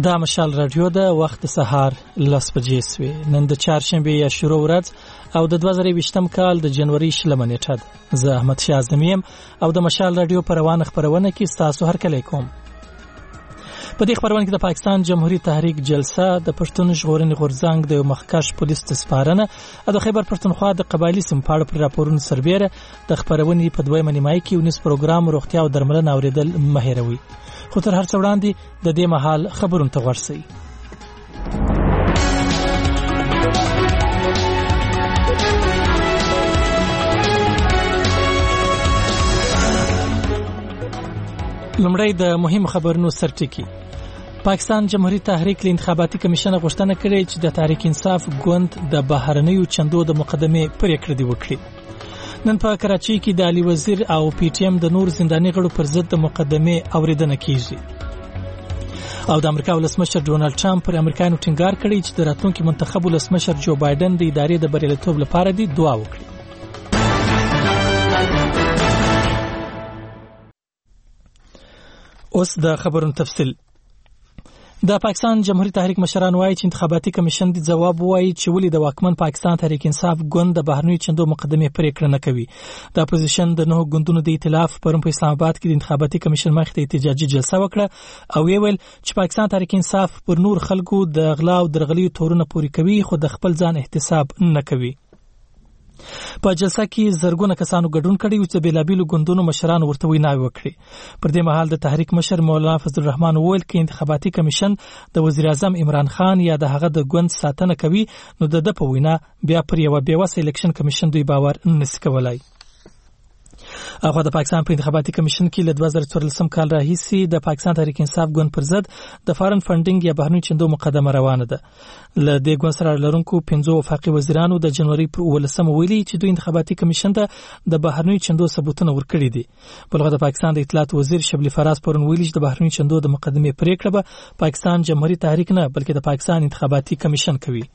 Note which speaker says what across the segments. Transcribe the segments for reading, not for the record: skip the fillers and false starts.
Speaker 1: دا مشال رادیو د وخت سهار 10 بجې سوې نن د چهارشنبه یا شروع ورځ او د 2020م کال د جنوري 20 نیټه ده. زه احمد شاه زمیم او د مشال رادیو پروانه خبرونه کې تاسو هر کله کوم. په دې خبرونه کې د پاکستان جمهوریت تحریک جلسه د پښتون ژغورنې غورځنګ د مخکښ پولیس تسپارنه او د خیبر پښتونخوا د قبایلی سمپاړ پر راپورونو سربېره د خبرونې په دویمه نیمایي کې ونیس پروګرام روغتیا او درملنه اوریدل مهیروي. خو تر هر څه وړاندې د دې مهال خبرونه ته ورسئ. لومړی د مهم خبرونو سرټکی. پاکستان جمهوریت تحریک له انتخاباتي کمیشن غوښتنه کړې چې د تحریک انصاف ګوند د بهرنیو چندو د مقدمې پریکړه دی وکړي. نن په کراچۍ کې د علي وزیر او پی ټی ایم د نور زنداني غړو پر ضد د مقدمې اوریدنه کیږي. او د امریکا ولسمشر ډونالد ټرمپ پر امریکایانو ټینګار کړی چې د راتلونکي منتخب ولسمشر جو بایدن د ادارې د بریالیتوب لپاره دی دعا وکړي. اوس د خبرونو تفصیل. د پاکستان جمهوریت تحریک مشران وایي چې انتخاباتي کمیشن دی جواب وایي چې ولې د واکمن پاکستان تحریک انصاف ګوند د بهرنیو چندو مقدمې پریکړه نه کوي. د اپوزیشن د نهو ګوندونو د ائتلاف پرون په اسلام آباد کې د انتخاباتي کمیشن مخې ته احتجاجي جلسه وکړه او ویل چې پاکستان تحریک انصاف پر نور خلکو د غلا او درغلي تورونه پوري کوي خو د خپل ځان احتساب نه کوي. په جلسه کې زرګونه کسانو ګډون کړي او چې بیلابیلو ګوندونو مشران ورته ویناوي وکړي. پر دې مهال د تحریک مشر مولانا فضل الرحمن وویل چې انتخاباتي کمیشن د وزیر اعظم عمران خان یا د هغه د ګوند ساتنه کوي نو د په وینا بیا پر یو بیوسه الیکشن کمیشن دوی باور نشي کولای. هغه د پاکستان په انتخاباتي کمیشن کې له 2014 کال راهیسې د پاکستان تحریک انصاف ګوند پر ضد د فارن فندینګ یا بهرنیو چندو مقدمه روانه ده. له دې ګوند سره لرونکو 15 وفاقي وزیرانو د جنوري پر 18 ویلي چې دوی انتخاباتي کمیشن ته د بهرنیو چندو ثبوتونه ورکړي دي. بلغه د پاکستان د اطلاعات وزیر شبلی فراز پرون ویلي چې د بهرنیو چندو د مقدمې پریکړه به پاکستان جمهوریت تحریک نه بلکې د پاکستان انتخاباتي کمیشن کوي.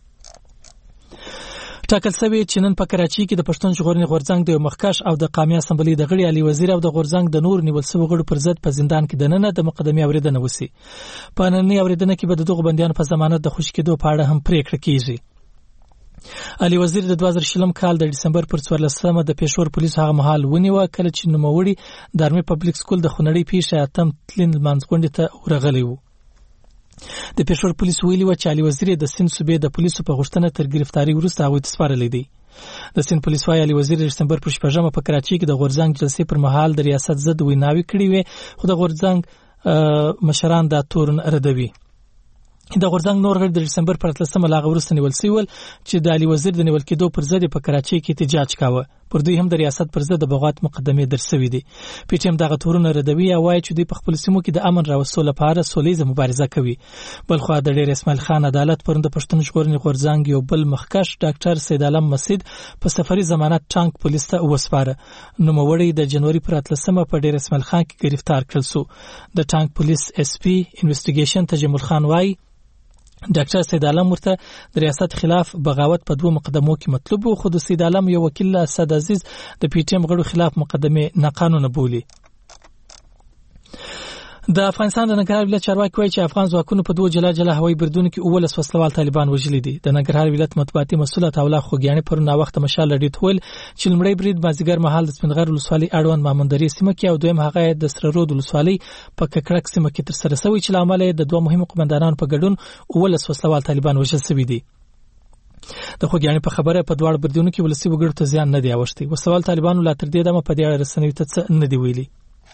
Speaker 1: ټاکل شوی چې نن په کراچۍ کې د پښتون ژغورنې غورځنګ د مخکښ او د قومي اسمبلی د غړي علي وزیر او د غورځنګ د نور نیول شوی غړو پر ضد په زندان کې دننه د مقدمې اوریدنه وسی. په نننۍ اوریدنه کې به د دغو بندیانو په ضمانت د خوشی کېدو په اړه هم پریکړه کیږي. علي وزیر د 2020 کال د دسمبر پر 14مه د پېښور پولیسو هغه مهال ونیو کله چې نوموړي د ارمي پبلک سکول د خونړۍ پیښې اتم تلین منځګونډه ته ورغلی و. د پېښور پولیس ویلي و چې علي وزیر د سند صوبې د پولیسو په غوښتنه تر گرفتاری وروسته هغه تسپارلې دي. د سند پولیس وايي علي وزیر د دسمبر پر 14مه په کراچۍ کې د غورځنګ جلسې پر مهال د ریاست ضد ویناوي کړې وي خو د غورځنګ مشران دا تورن ردوي. د غورځنګ نور غړي د دسمبر پر 13مه لاغه وروسته نیول شوی چې د علي وزیر د نیول کېدو پر ضد په کراچۍ کې احتجاج کاوه. پر دوی هم د ریاست پر ضد د بغاوت مقدمې درسوي دي. پی ټی ایم دغه تورونه ردوي او وايي چې دوی په خپل سیمو کې د امن راوستلو لپاره سولېزه مبارزه کوي. بلخو د ډېر اسماعیل خان عدالت پرون د پښتون ژغورنې غورځنګ یو بل مخکښ ډاکټر سید عالم مسعود په سفري ضمانت ټانک پولیس ته وسپاره. نوموړی د جنوري پر 13مه په ډېر اسماعیل خان کې گرفتار کړل شو. د ټانک پولیس اس پی انویسټیګیشن تجمل خان وايي ډاکټر سید عالم ورته د ریاست خلاف بغاوت په دوه مقدمو کې مطلوب و خو د سید عالم یو وکیل اسد عزیز د پی ټی ایم غړو خلاف مقدمه ناقانونه بولي. د افغانستان د ننګرهار ولایت چارواکي وایي چې افغان ځواکونو په دوه جلا جلا هوایي بریدونو کې 19 وسلوال طالبان وژلي دي. د ننګرهار ولایت مطبوعاتي مسؤل عطاالله خوګیاني پر نو وخت مشال لړیت ویل چې لمړی برید مازیګر مهال د سپینغر ولسوالۍ اړوند مامندري سیمه کې او دویم هغه د سره رود ولسوالۍ په ککړک سیمه کې تر سره شوی چې لامل د دوه مهمو قومندانانو په ګډون 19 وسلوال طالبان وژل شوی دي. د خوګیاني په خبره په دواړو بریدونو کې ولسی وګړو ته زیان نه دی اوښتي. وسلوال طالبان لا تر دې دمه په دې اړه رسنیو ته نه دی ویلي.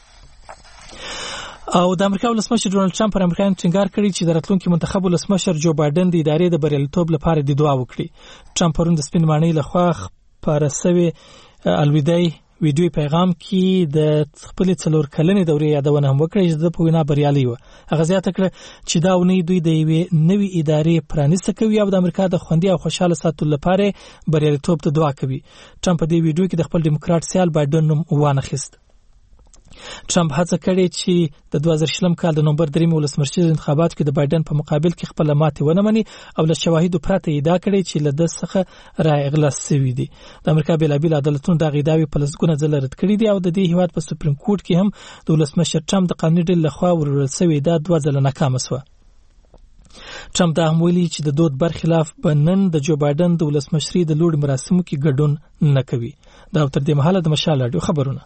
Speaker 1: او د امریکا ولسمشر ډونالد ټرمپ پر امریکایانو ټینګار کړی چې د راتلونکي منتخب ولسمشر جو بایدن د ادارې د بریالیتوب لپاره د دعا وکړي. ټرمپ پرون د سپین ماڼۍ لخوا خپاره شوی الوداعي ویډیو پیغام کې د خپل 4 کلنې دورې یادونه هم وکړه چې د په وینا بریالي و. هغه زیاته کړه چې دا ونی دوی د یوې نوې ادارې پرانیسته کوي او د امریکا د خوندي او خوشاله ساتلو لپاره بریالیتوب ته دعا کوي. ټرمپ په دې ویډیو کې د خپل ډیموکرات سیال بایدن نوم وانخیست. ټرمپ هڅه کړې چې د 2020 کال د نومبر 3 ولسمشر انتخاباتو کې د بایدن په مقابل کې خپل ماتې ونه مني او له شواهدو پرته ادعا کړې چې له د څخه رای اغلاس شوی دی. د امریکا بیلابیل عدالتونو د غیداوی په لسګونه ځله رد کړې دي او د دې هیواد په سپریم کورټ کې هم د ولسمشر ټرمپ د قانوني ډلې لخوا ورول شوی دا 2 ځله ناکام شو. ټرمپ دا هم ویلي چې د دود برخلاف به نن د جو بایدن د ولسمشرۍ د لوړ مراسمو کې ګډون نه کوي. دا تر دې مهاله د مشال رادیو خبرونه.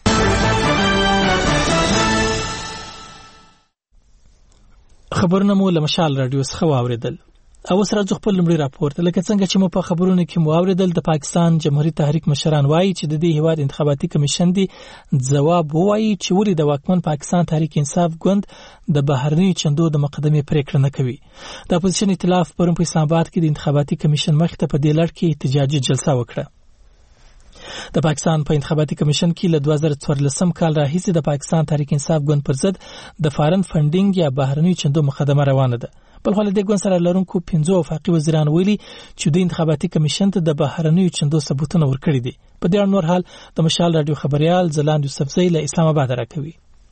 Speaker 1: خبرونه مو له مشال رادیو څخه واوریدل. او سره ځو خپل لمړي راپورته. لکه څنګه چې مو په خبرونو کې مو اوریدل، د پاکستان جمهوریت تحریک مشران وایي چې د دې هیواد انتخاباتي کمیشن دی ځواب وایي چې ولې د واکمن پاکستان تحریک انصاف ګوند د بهرني چندو د مقدمې پریکړه نه کوي. د اپوزیشن ائتلاف پرون په اسلام آباد کې د انتخاباتي کمیشن مخ ته په دې لړ کې احتجاجي جلسه وکړه. د پاکستان په انتخاباتي کمیشن کې له 2014 کال راهیسې د پاکستان تحریک انصاف ګوند پر ضد د فارن فنډینګ یا بهرني چندو مقدمه روانه ده. بل خو د ګوند سره لرونکو 15 وفاقي وزیران ویلي چې د انتخاباتي کمیشن ته د بهرني چندو ثبوتونه ورکړي دي. په دې اړه نور حال د مشال رادیو خبريال زلاند یوسفزئی له اسلام آباد راکوي.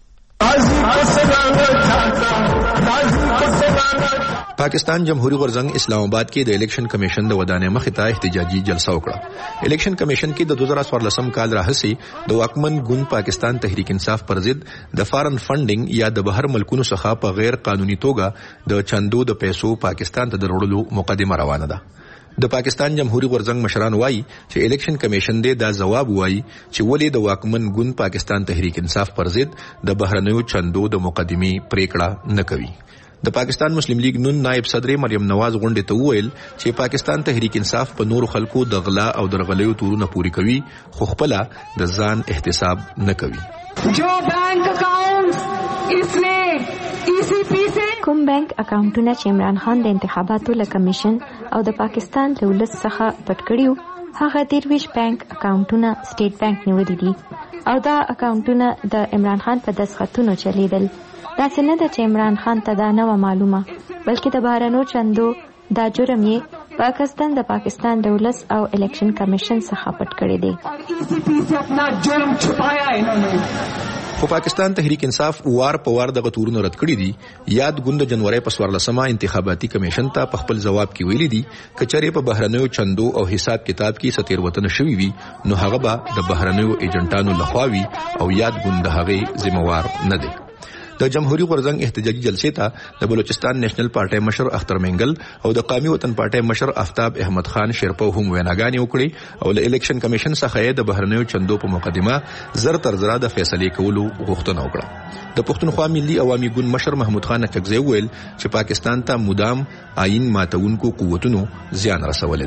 Speaker 2: پاکستان جمهوریت غورځنګ اسلام آباد کې د الیکشن کمیشن د ودانې مخې ته احتجاجي جلسه وکړه. الیکشن کمیشن کې د 2014 کال راهیسې د واکمن ګوند پاکستان تحریک انصاف پر ضد د فارن فنډینګ یا د بهر ملکونو څخه په غیر قانوني توګه د چندو د پیسو پاکستان ته دروړلو مقدمه روانه ده. د پاکستان جمهوریت غورځنګ مشران وایي چې الیکشن کمیشن دې دا ځواب وایي چې ولې د واکمن ګوند پاکستان تحریک انصاف پر ضد د بهرنیو چندو د مقدمې پریکړه نه کوي. د پاکستان مسلم لیگ نون نائب صدر مریم نواز غونډې ته وویل چې پاکستان تحریک انصاف په نور خلکو د غلا او درغلیو تورونه پوری کوي خو خپل د ځان احتساب نه کوي.
Speaker 3: جو بینک اکاؤنٹ اس نے ECP سے
Speaker 4: کوم بانک اکاونټونه چې عمران خان د انتخاباتو له کمیشن او د پاکستان له ولس څخه پټ کړیو هغه 23 بانک اکاونټونه سټیټ بانک نیولې دي او دا اکاونټونه د عمران خان په دسخطونو چلیدل. دا څنګه د چې عمران خان ته دا نه معلومه بلکې د بهرنو چندو دا جرم یې پاکستان د پاکستان د ولس او الیکشن کمیشن څخه پټ کړی دی.
Speaker 3: ECP سے اپنا جرم چھپایا انہوں نے.
Speaker 2: خو پاکستان تحریک انصاف وار په وار دغه تورونه رد کړی دي. یاد ګوند جنوري په 14 انتخاباتي کمیشن ته په خپل جواب کې ویلي دي کچره په بهرنیو چندو او حساب کتاب کې ستیر وطن شوی وي نو هغه به د بهرنیو ایجنټانو لخوا وي او یاد ګوند هغه ذمہوار نه دی. د جمهوریت غورځنګ احتجاجي جلسې ته د بلوچستان نېشنل پارټي مشر اختر منګل او د قومي وطن پارټي مشر آفتاب احمد خان شیرپو هم ویناګانې وکړي او له الیکشن کمیشن څخه د بهرنیو چندو په مقدمه زر تر زر د فیصلې کولو غوښتنه وکړه. د پښتونخوا ملي عوامي ګوند مشر محمود خان اکزی ویل چې پاکستان ته مدام آئین ماتونکو قوتونو زیان رسولې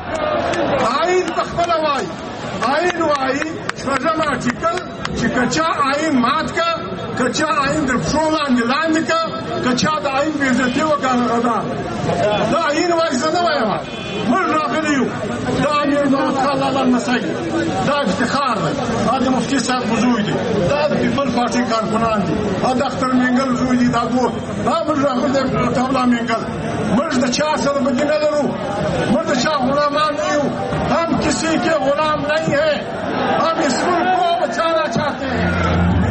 Speaker 2: ده.
Speaker 5: آئین تخپل وای آئین وای شپږم آرټیکل چې کچا آئین مات کا کچا آئین در پښولاندې لاندې کا کچا د آئین په عزت یو کار دا آئین وای زنه وای موږ راغلیو دا آئین د الله مسایل دا افتخار دی د مفتی صاحب بزرګ دی دا د پیپل پارټي کارکونان دي دا اختر منګل زوی دی دا ګور دا موږ راغلی ټولا منګل موږ د چا سره بدینه لرو موږ د چا غلامان یو هم کسی کے غلام نہیں ہے ہم اس ملک کو بچانا چاہتے ہیں.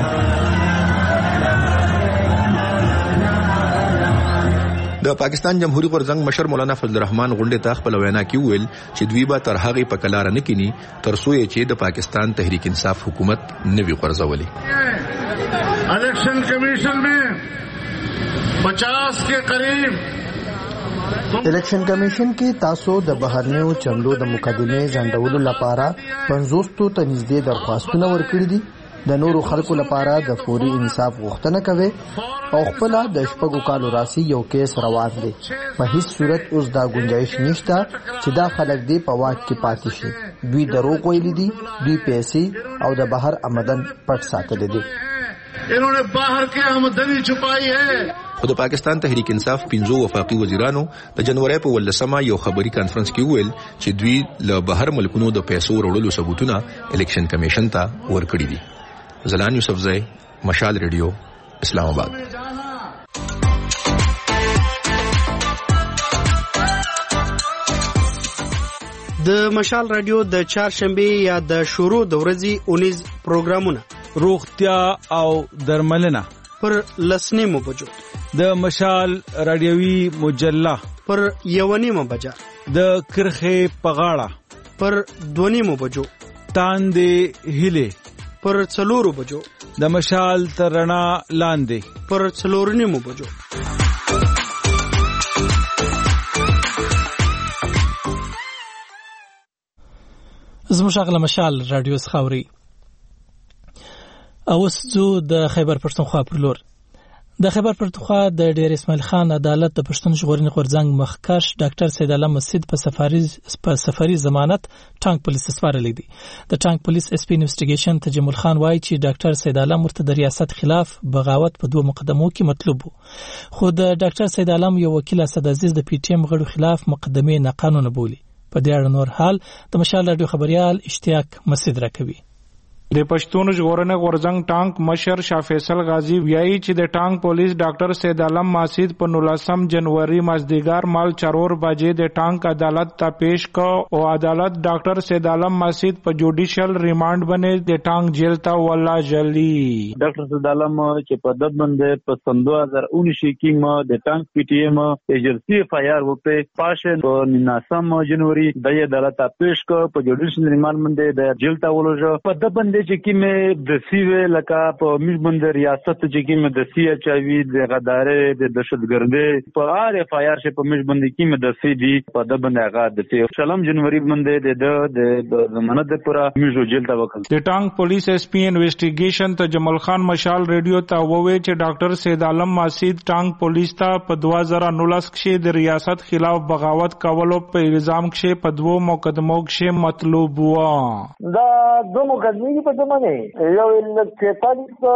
Speaker 2: د پاکستان جمهوریت غورځنګ مشر مولانا فضل الرحمن غونډې ته خپل وینا کې ویل چې دوی به تر هغه په کلار نه کینی تر څو چې د پاکستان تحریک انصاف حکومت نوي قرضولي.
Speaker 5: الیکشن کمیشن میں 50 کے قریب
Speaker 6: الیکشن کمیشن کې تاسو د بهرنیو چندو د مقدمې ځنډولو لپاره 50 ته نږدې درخواستونه ورکړي دي. د نورو خلکو لپاره د فوري انصاف غوښتنه کوي او خپل د شپږو کالو راسي یو کیس روان دی. په هیڅ صورت اوس دا گنجائش نشته چې دا خلک دی په واک کې پاتې شي. دوی دروغ ویلي دي، دوی پیسې او د بهر آمدن پټ ساتلې دي.
Speaker 5: انہوں نے باہر کی آمدنی چھپائی ہے.
Speaker 2: خو د پاکستان تحریک انصاف 15 وفاقي وزیرانو د جنوري په 18 یو خبري کانفرنس کې ویل چې دوی له بهر ملکونو د پیسو وروړلو ثبوتونه الیکشن کمیشن ته ورکړي دي. زلان یوسفزئی، مشال ریډیو، اسلام آباد.
Speaker 7: د مشال رادیو د چهارشنبه یا د شروع د ورځې 19 پروګرامونه
Speaker 8: روغتیا او درملنه
Speaker 7: پر لسنیمو بجو،
Speaker 8: د مشال رادیوي مجله
Speaker 7: پر یونیمو بجا،
Speaker 8: د کرخه پغاړه
Speaker 7: پر دونیمو بجو،
Speaker 8: تاندې هله
Speaker 7: پر څلورو بجو،
Speaker 8: د مشال ترنا لاندې
Speaker 7: پر څلورنیمو بجو.
Speaker 1: زموږ غل مشال رادیو خاوري اوس زو د خیبر پښتونخوا پر لور د خیبر پښتونخوا د ډیر اسماعیل خان عدالت د پښتون ژغورنې غورځنګ مخکښ ډاکټر سید علم مسجد په سفاري ضمانت ټانک پولیس سپارلې دي د ټانک پولیس اس پی انویسټیګیشن تجمل خان وایي چې ډاکټر سید علم ورته د ریاست خلاف بغاوت په 2 مقدمو کې مطلوب وو خو د ډاکټر سید علم یو وکیل اسد عزیز د پی ټی ایم غړو خلاف مقدمه ناقانونه بولي په دې اړه نور حال د مشال رادیو خبريال اشتیاق مسجد راکوي
Speaker 9: د پښتون ژغورنې غورځنګ ټانک مشر شاه فیصل غازی ویایي چې د ټانک پولیس ډاکټر سید علم مسجد په 19 جنوري مازدیګر مال 4 بجې د ټانک عدالت ته پیش کو او عدالت ډاکټر سید علم مسجد په جوډیشل ریمانډ باندې د ټانک جیل ته ولا جلی
Speaker 10: ډاکټر سید علم چې په دد باندې په 2019 کې ما د ټانک پی ټی ایم ایجنسی فایر وپې پاشه په 19 جنوري د عدالت ته پیش کو په جوډیشل ریمانډ باندې د جیل ته ولوجو په دد باندې چې کیمه د سیوه لکه په میزبند ریاست چې کیمه د سی اچ ای وی د غدارې د دهشتګردۍ په ار اف آی ار چې په میزبند کیمه د سی ډي په د باندې هغه د 3 جنوري باندې د ضمانت لپاره میزو جیل ته وکړ
Speaker 9: د ټانک پولیس اس پی انویسټیګیشن تجمل خان مشال ریډیو ته وویل چې ډاکټر سید علم مسجد ټانک پولیس ته په 2019 کې د ریاست خلاف بغاوت کولو په الزام کې په 2 مقدمو کې مطلوب و
Speaker 11: دا 2 مقدمې په زمانه یو علت 43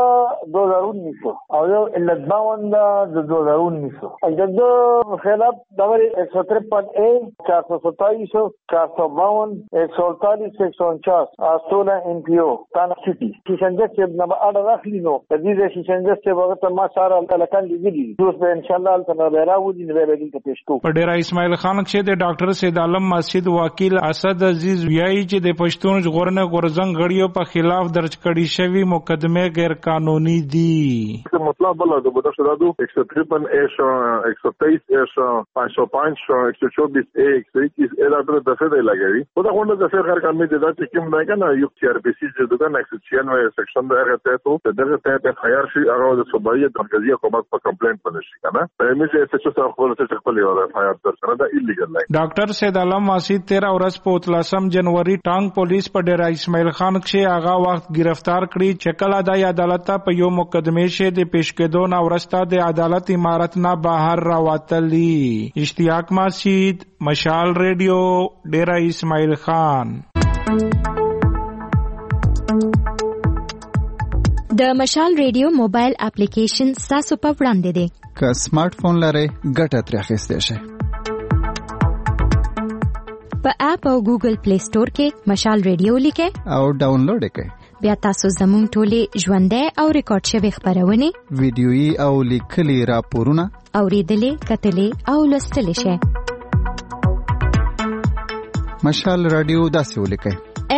Speaker 11: 2019 او یو علت 52 د 2019 د خلاف دغه 153 اے 427 452 148 149 اصولا ان پی او تانا سيتي شيشنجه چې نه اړه راخلی نو د دې شيشنجه چې وخت ما سره الکان لګیږي دوس به ان شاء الله تعالی راوځي نو به دې پېښ کو
Speaker 9: په ډیر اسماعیل خان کې د ډاکټر سید علم مسجد وکیل اسد عزیز ویایي چې د پښتون ژغورنې غورځنګ غړیو په خلاف درج کړي شوی مقدمه غیر قانوني دي
Speaker 5: مطلب بل د بده شدادو 153 ايش 123 ايش 505 124 اي 121 الا تر دفه دی لګوي او دا غونډه د فیر غیر قانوني دي چې کوم نه کنه یو تی ار پی سي چې دغه 196 سیکشن د هغه ته دغه ته خيار شي هغه د صوبایي مرکزی حکومت په کمپلینټ باندې شي کنه په میځ چې څه خپل څه خپل یو خيار در سره دا ایلیګل دی
Speaker 9: ډاکټر سید علم مسجد 13 ورځ په 13 جنوري ټانک پولیس په ډیر اسماعیل خان کې هغه وخت گرفتار کړی چې کله د عدالت په یو مقدمه شه د پیش کېدو نه ورسته د عدالت امارت نه بهر راوتلی اشتیاق مسجد مشال ریډیو ډیر اسماعیل خان
Speaker 12: د مشال ریډیو موبایل اپلیکیشن تاسو په وړاندې دی
Speaker 13: که سمارټ فون لرئ ګټه ترې اخیستی شئ
Speaker 12: په اپ او ګوګل پلی سٹور کې مشال ریډیو لیکئ
Speaker 13: او ډاونلوډ کړئ
Speaker 12: بیا تاسو زموږ ټولې ژوندۍ او ریکارډ شوی خبرونه
Speaker 13: ویډیويي او لیکلي راپورونه
Speaker 12: اوریدلې کتلې او لوستلې شئ
Speaker 13: مشال رادیو داسې ولیکئ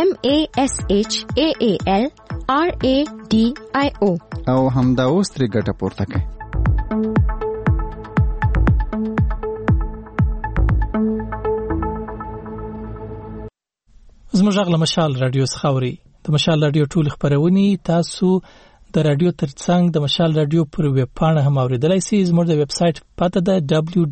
Speaker 12: MASHAALRADIO
Speaker 13: او همدا اوس ترې ګټه پورته کړئ
Speaker 1: زموږ غل مشال رادیو خاوري د مشال رادیو ټول خبرونه تاسو د رادیو ترڅنګ د مشال رادیو پر ویب پاڼه هم اوریدلای شئ زموږ د ویب سټ پته ده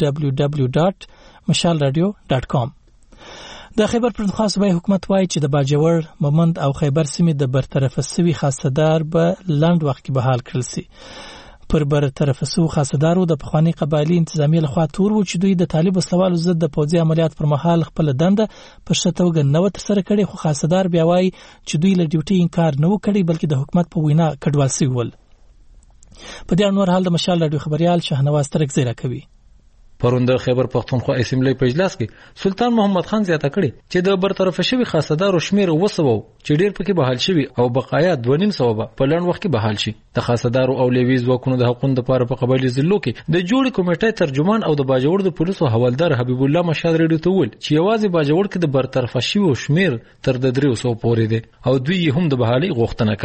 Speaker 1: www.mashalradio.com د خیبر پښتونخوا صوبایي حکومت وایي چې د باجوړ مومند او خیبر سیمې د برطرفه سوي خاصدار به لاند وخت کې بحال کړل شي پر برطرفه سو خاصدارو د پخوانی قبایلی انتظامی لخوا تور و چې دوی د طالب وسوالو ضد د پوځي عملیات پر مهال خپل دنده په شتوګه نو تر سره کړي خو خاصدار بیا وایي چې دوی له ډیوټي انکار نه وکړي بلکې د حکومت په وینا کډوال سي ول په دې نور حال د مشال رادیو خبريال شهنواز ترک زیرا کوي
Speaker 14: پرون د خیبر پښتونخوا اسمبلی په اجلاس کې سلطان محمد خان زیاته کړي چې د برطرف شوی خاصدارو شمیر وسوو چې ډیر پکې بحال شوی او بقایا 2.5 په لړن وخت کې بحال شي د خاصدارو او لیویز وکونو د حقوقو لپاره په قبایلی ضلعو کې د جوړې کمیټې ترجمان او د باجوړ د پولیسو حوالدار حبیب الله مشاد ریډیو ته ویل چې یوازې باجوړ کې د برطرف شوی شمیر تر 300 پورې دی او دوی هم د بحالي غوښتنه کوي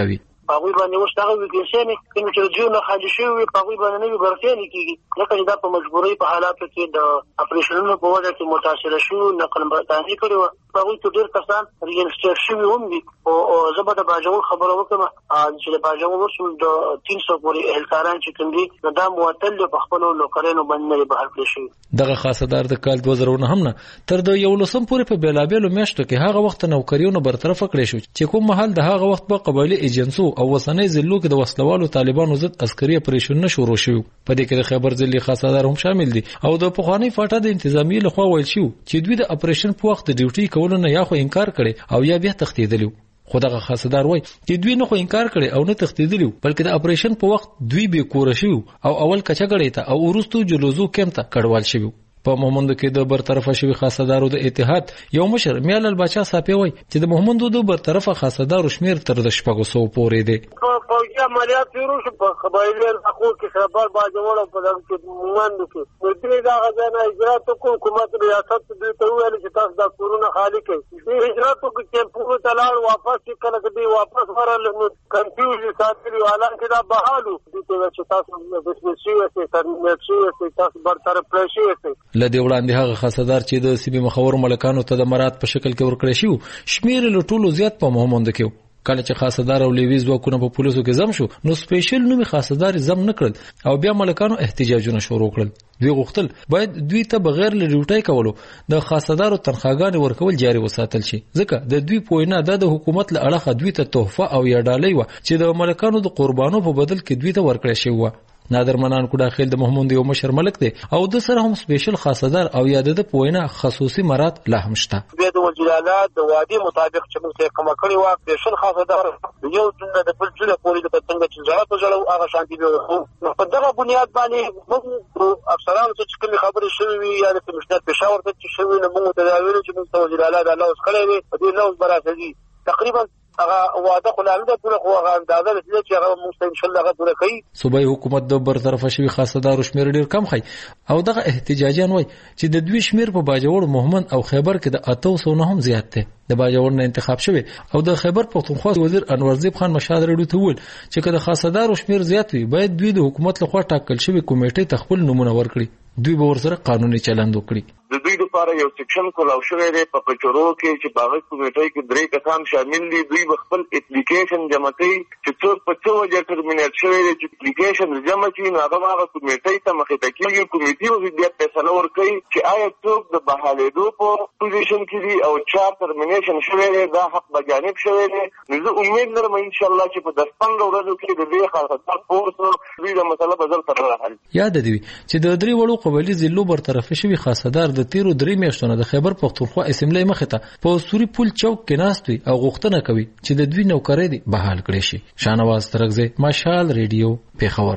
Speaker 15: هغه باندې وشتغل وکړي چې جو نه خالي شي وي هغه باندې نه ورته نه کیږي لکه دا په مجبورۍ په حالاتو کې د اپریشنونو په وجه کې متاثر شو نقل برتاني کړو هغه ته ډېر کسان ریجستر شوي هم دي او زبر د باجوړ خبره وکړه چې د باجوړ وصول د 300 پورې اهلکاران چې کوم دي دا معطل په خپل لوکرینو باندې بهر کړی شي.
Speaker 14: دغه خاصدار د کال 2009 هم نه تر د 11 پورې په بیلابېلو میاشتو کې هغه وخت نوکریونو برطرف کړی شو چې کوم محل د هغه وخت په قبایلی ایجنسو او وسنۍ ضلعو کې د وسلوالو طالبانو ضد عسکري اپریشنونه شروع شوه. په دې کې د خیبر ضلعي خاصدار هم شامل دي او د پخوانی فاټا د انتظامی لخوا ویل شو چې دوی د اپریشن په وخت د ډیوټي کولو نه یا خو انکار کړي او یا بیا تختیدلی. خو دغه خاصدار وای چې دوی نه خو انکار کړي او نه تختیدلی بلکې د اپریشن په وخت دوی به کور شي او اول کچګړې ته او ورستو جلوزو کېمته کډوال شي. په محمدو کې د برطرفه شوی خاصدارو د اتحاد یو مشر میال الباچا صاحب وای چې د محمدو د برطرفه خاصدارو شمیر تر د 600 پورې دی.
Speaker 15: فوجي عملیات شروع شو په قبایلی حقوق کې خبر باجوړ په دغه کې مومند کې دوی دا غزنه اجرات کو حکومت ریاست دوی ته ویل چې تاسو د کورونه خالی کړئ دوی اجرات کو چې په تلال واپس کله دوی واپس ورل کنفیوز ساتلی حالان کې دا بحالو دوی ته چې تاسو د بسمسي او ترمنشي او تاسو برطرف پرشي
Speaker 14: لدې وړاندې هغه خاصدار چې د سیمې مخور ملکانو ته د مراد په شکل کې ورکړی شو شمیر له ټولو زیات په محمد کې کله چې خاصدار او لیویز وکونه په پولیسو کې زم شو نو سپیشل نومي خاصدار زم نکړل او بیا ملکانو احتجاجونه شروع کړل. دوی غوښتل باید دوی ته بغیر له ډیوټي کولو د خاصدارو تنخواګانې ورکول جاري وساتل شي ځکه د دوی پوینه د حکومت له اړخه دوی ته تحفه او یا ډالۍ و چې د ملکانو د قربانو په بدل کې دوی ته ورکړی شي و. نادر منان کو داخل د محمد یو مشر ملک دی او د سره هم سپیشل خاصدار او یاد د پوینه خصوصي مراد لا هم شته.
Speaker 15: د وزیرالات د وادي مطابق چې موږ کوم کړی و سپیشل خاصدار یو د بل ځله پوری د پتنګ چې زړه په زړه هغه شانتي به په دغه بنیاد باندې موږ افسرانو چې کوم خبرې شوې یا د کمشنر پېښور ته چې شوې نو موږ ته ویل چې موږ وزیرالات الله اوس کړی دی په دې لوز براسي تقریبا هغه واده خلانه د پوره هغه اندازه لري چې هغه مستقیم ان شاء الله هغه پوره کوي.
Speaker 14: صوبایي حکومت د برطرفه شوی خاصدارو شمیر ډیر کم خي او دغه احتجاجان وای چې د دوی شمیر په باجوړ محمد او خیبر کې د 800 نه هم زیات دی. د باجوړ نه انتخاب شوی او د خیبر پختونخوا وزیر انورزیب خان مشاد رډو ته ویل چې کله خاصدارو شمیر زیات وي باید دوی د حکومت لخوا ټاکل شوی کمیټې تخپل نمونه ورکړي دوی به ورسره قانوني چلند وکړي.
Speaker 16: د دوی لپاره یو سیکشن کولاو شوی دی په پچورو کې چې باغ کمیټې کې 3 کسان شامل دي. دوی خپل اپلیکیشن جمع کوي چې څوک په څو وجه ټرمینیټ شوی دی چې اپلیکیشن جمع کړي نو هغه کمیټې ته مخې ته کېږي کمیټې او بیا فیصله ورکوي چې آیا څوک د بحالېدو په پوزیشن کې دي او چا ټرمینیشن شوی دی دا حق بجانب شوی دی. نو زه امید لرم ان شاء الله چې په 15 ورځو کې د دې خاصه فورس دوی د مسله بدل سره حل.
Speaker 14: یاد دی چې د درې وړو قبایلی ضلعو برطرفه شوی خاصدار د تیرو 3 میاشتونو د خیبر پختونخوا اسمبلی مخې ته په سوري پول چوک کې ناست وي او غوښتنه کوي چې د دوی نوکرۍ دي بحال کړي شي. شانواز ترغزه مشال ریډیو پیښور.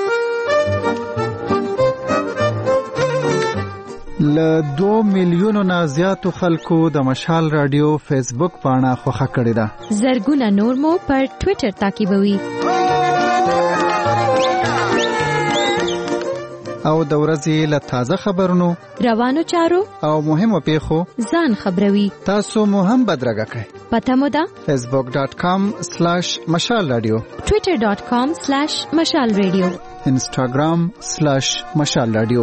Speaker 13: ل 2 میلیونو نه زیاتو خلکو د مشال رادیو فیسبوک پاڼه خوښه کړې ده.
Speaker 12: زرګونه نور مو پر ټوئیټر تعقیبوي
Speaker 13: او د ورځې له تازه خبرونو
Speaker 12: روانو چارو او
Speaker 13: مهمو پیښو
Speaker 12: ځان خبروي.
Speaker 13: تاسو مو هم بدرګه کړئ.
Speaker 12: پته مو ده
Speaker 13: facebook.com/mashalradio
Speaker 12: twitter.com/mashalradio
Speaker 13: instagram/mashalradio.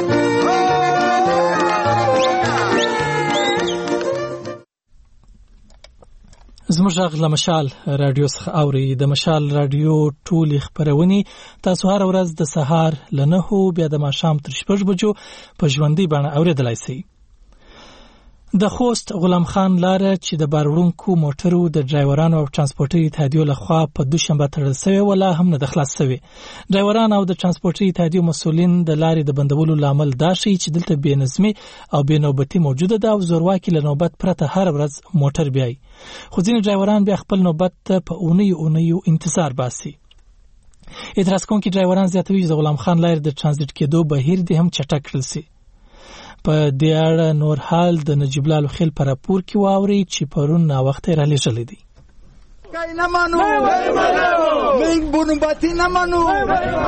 Speaker 1: زموږ غږ له مشال رادیو څخه اوري. د مشال رادیو ټول خبرونه تاسو هر ورځ د سهار له 9 بیا د ماښام تر 6 بجو په ژوندۍ بڼه اوریدلای شئ. د خوست غلام خان لاره چې د باروړونکو موټرو د ډرایورانو او ترانسپورټي اتحادیو لخوا په دوشنبه تړل شوی ولا هم نه د خلاص شوی. ډرایوران او د ترانسپورټي اتحادیو مسولین د لارې د بندولو لامل دا شي چې دلته بې نظمي او بې نوبتي موجوده ده او زورواکي له نوبت پرته هر ورځ موټر بیاي. خو ځینې ډرایوران بیا خپل نوبت په اونیو انتظار باسي. اعتراض کوونکي ډرایوران زیاتوي چې د غلام خان لارې د ترانزیت کېدو بهیر دې هم چټک کړل شي. په دې اړه نور حال د نجیب الله خیل پر راپور کې واوري چې پرون نا وخت را لېږل دي.
Speaker 17: کای نه مانو من بونو باتی نه مانو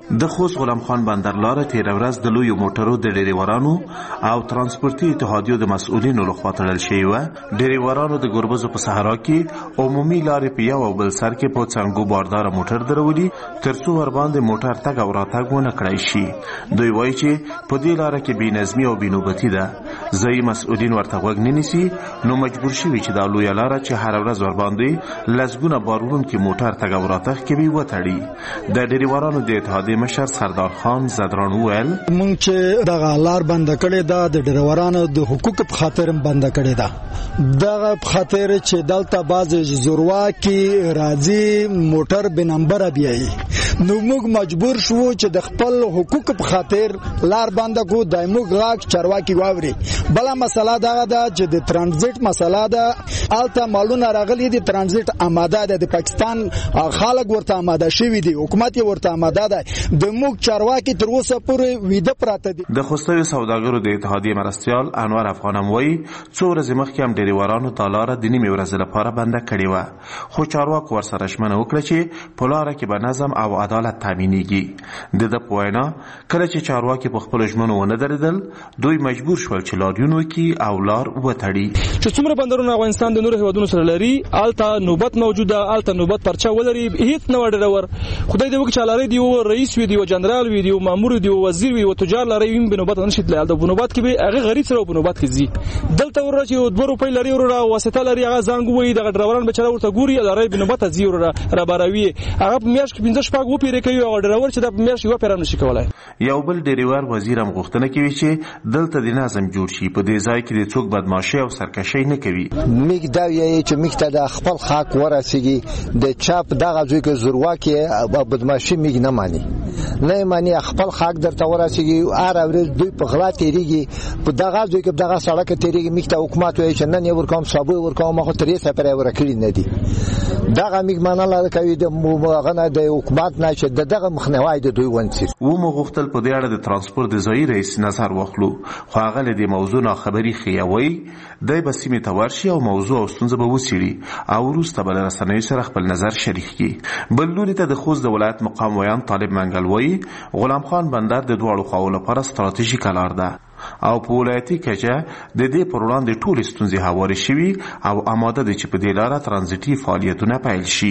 Speaker 17: د خوست غلام خان بندرلاره تیر ورځ د لویو موټرو د ډریورانو او ترانسپورتي اتحادیو د مسؤلینو لخوا تړل شوی و. ډریورانو د ګربزو په صحرا کې عمومي لارې په یو او بل سر کې په څنګو باردار موټر درولي ترڅو ور باندې موټر تګ او راتګ ونه کړای شي. دوی وایي چې په دې لاره کې بېنظمي او بېنوبتي ده. ځایي مسؤلین ورته غوږ نه نیسي نو مجبور شوي چې دا لویه لاره چې هره ورځ ور باندې لسګونه باروړونکي موټر تګ او راتګ کوي وتړي. د ډریورانو د اتحادیې مشر سردار خان زدران وویل
Speaker 18: مونږ چې دغه لار بنده کړې ده د ډریورانو د حقوقو په خاطر بنده کړې ده. دغه په خاطر چې دلته باز زورواکي راځي موټر به نمبر بیاي نو موږ مجبور شو چې د خپل حقوقو په خاطر لار بنده کو دایمو غاک چرواکي واوري. بل مسله دا ده چې د ترانزیت مسله ده الته مالونه راغلي دي ترانزیت آماده ده د پاکستان خلک ورته آماده شوی دي حکومت ورته آماده ده د موږ چرواکي تر اوسه پورې ویده پراته دي.
Speaker 17: د خوستوي سوداګرو د اتحادیې مرستیال انور افغانم وایي څو ورځې مخکې هم ډریورانو دا لاره د نیمې ورځې لپاره بنده کړې وه خو چارواکو ورسره ژمنه وکړه چې په لاره کې به نظم او عدالت تامینېږي. د ده په وینا کله چې چارواکي په خپلو ژمنو ونه درېدل دوی مجبور شول چې لاریون وکړي او لار وتړي.
Speaker 19: چې څومره بندرونه افغانستان د نورو هیوادونو سره لري الته نوبت موجوده الته نوبت پرچا ولري هیڅ نه ډریور خدای دې وکړي چې لارې دی او رئیس وي دی او جنرال وي دی او مامور دی او وزیر وي او تجار لارې وي بنوبت نشي تلل د بنوبت کې به هغه غریب سره بنوبت کې زی دلته ورته چې 2 روپۍ لري ورته واسطه لري هغه زنګ وي د ډریوران بچره ورته ګوري لارې بنوبت زی ورته را باروي هغه میاش کې 15 شپږ و پیری کوي او ډریور چې د میاش یو پیرم نشي کولای.
Speaker 17: یو بل ډریور وزیر هم غوښتنه کوي چې دلته د نظم جوړ شي په دې ځای کې د څوک بدمعشي او سرکشي نه کوي.
Speaker 20: میګ دا یی چې میګ ته د خپل حق ورسیږي د چاپ دغه ځای کې زورواکي او بدمعشي میګ نه مانی نه مانی خپل حق درته ورسیږي ار اورز دوی په غلا تیریږي په دغه ځای کې دغه سړک تیریږي میګ ته حکومت وایي چې نن یو ورکوم صابوي ورکوم خو ترې سفر ورکړي نه دي دغه میګ منل کوي د مغنه د حکومت نه چې دغه مخنیوي د دوی ونسی.
Speaker 17: و مو غوښتل په دې اړه د ترانسپورت د ځایي رئیس نظر واخلو خو هغه له دې موضوع نه خبري خيوي د بسیمه تورشي او موضوع او ستونزه به وسیړي او وروسته بل رسنۍ سره خپل نظر شریک کړي. بل لوري ته د خوست د ولایت مقام ویان طالب منګلوي غلام خان بندر د دوړو خواو لپاره ستراتیژیک لار ده او په ولایتي کچه د دې پر وړاندې ټول ستونزې هوارې شوي او آماده دي چې په دې لاره ترانزیتي فعالیتونه پیل شي.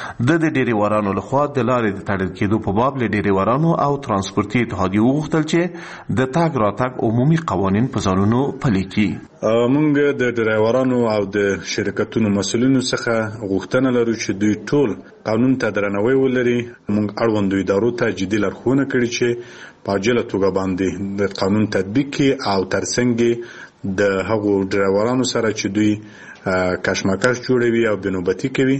Speaker 17: د ډریورانو لخوا د لارې د تړل کېدو په باب له ډریورانو او ترانسپورتي اتحادیې وغوښتل چې د تګ راتګ عمومي قوانین په ځانونو پلي کړي.
Speaker 21: موږ د ډریورانو او د شرکتونو مسؤلینو څخه غوښتنه لرو چې دوی ټول قانون ته درناوی ولري. موږ اړوندو ادارو ته جدي لارښوونه کړې چې په عاجله توګه باندې د قانون تطبیق او ترڅنګ د هغو ډریورانو سره چې دوی کشمکش جوړوي او بنوبتي کوي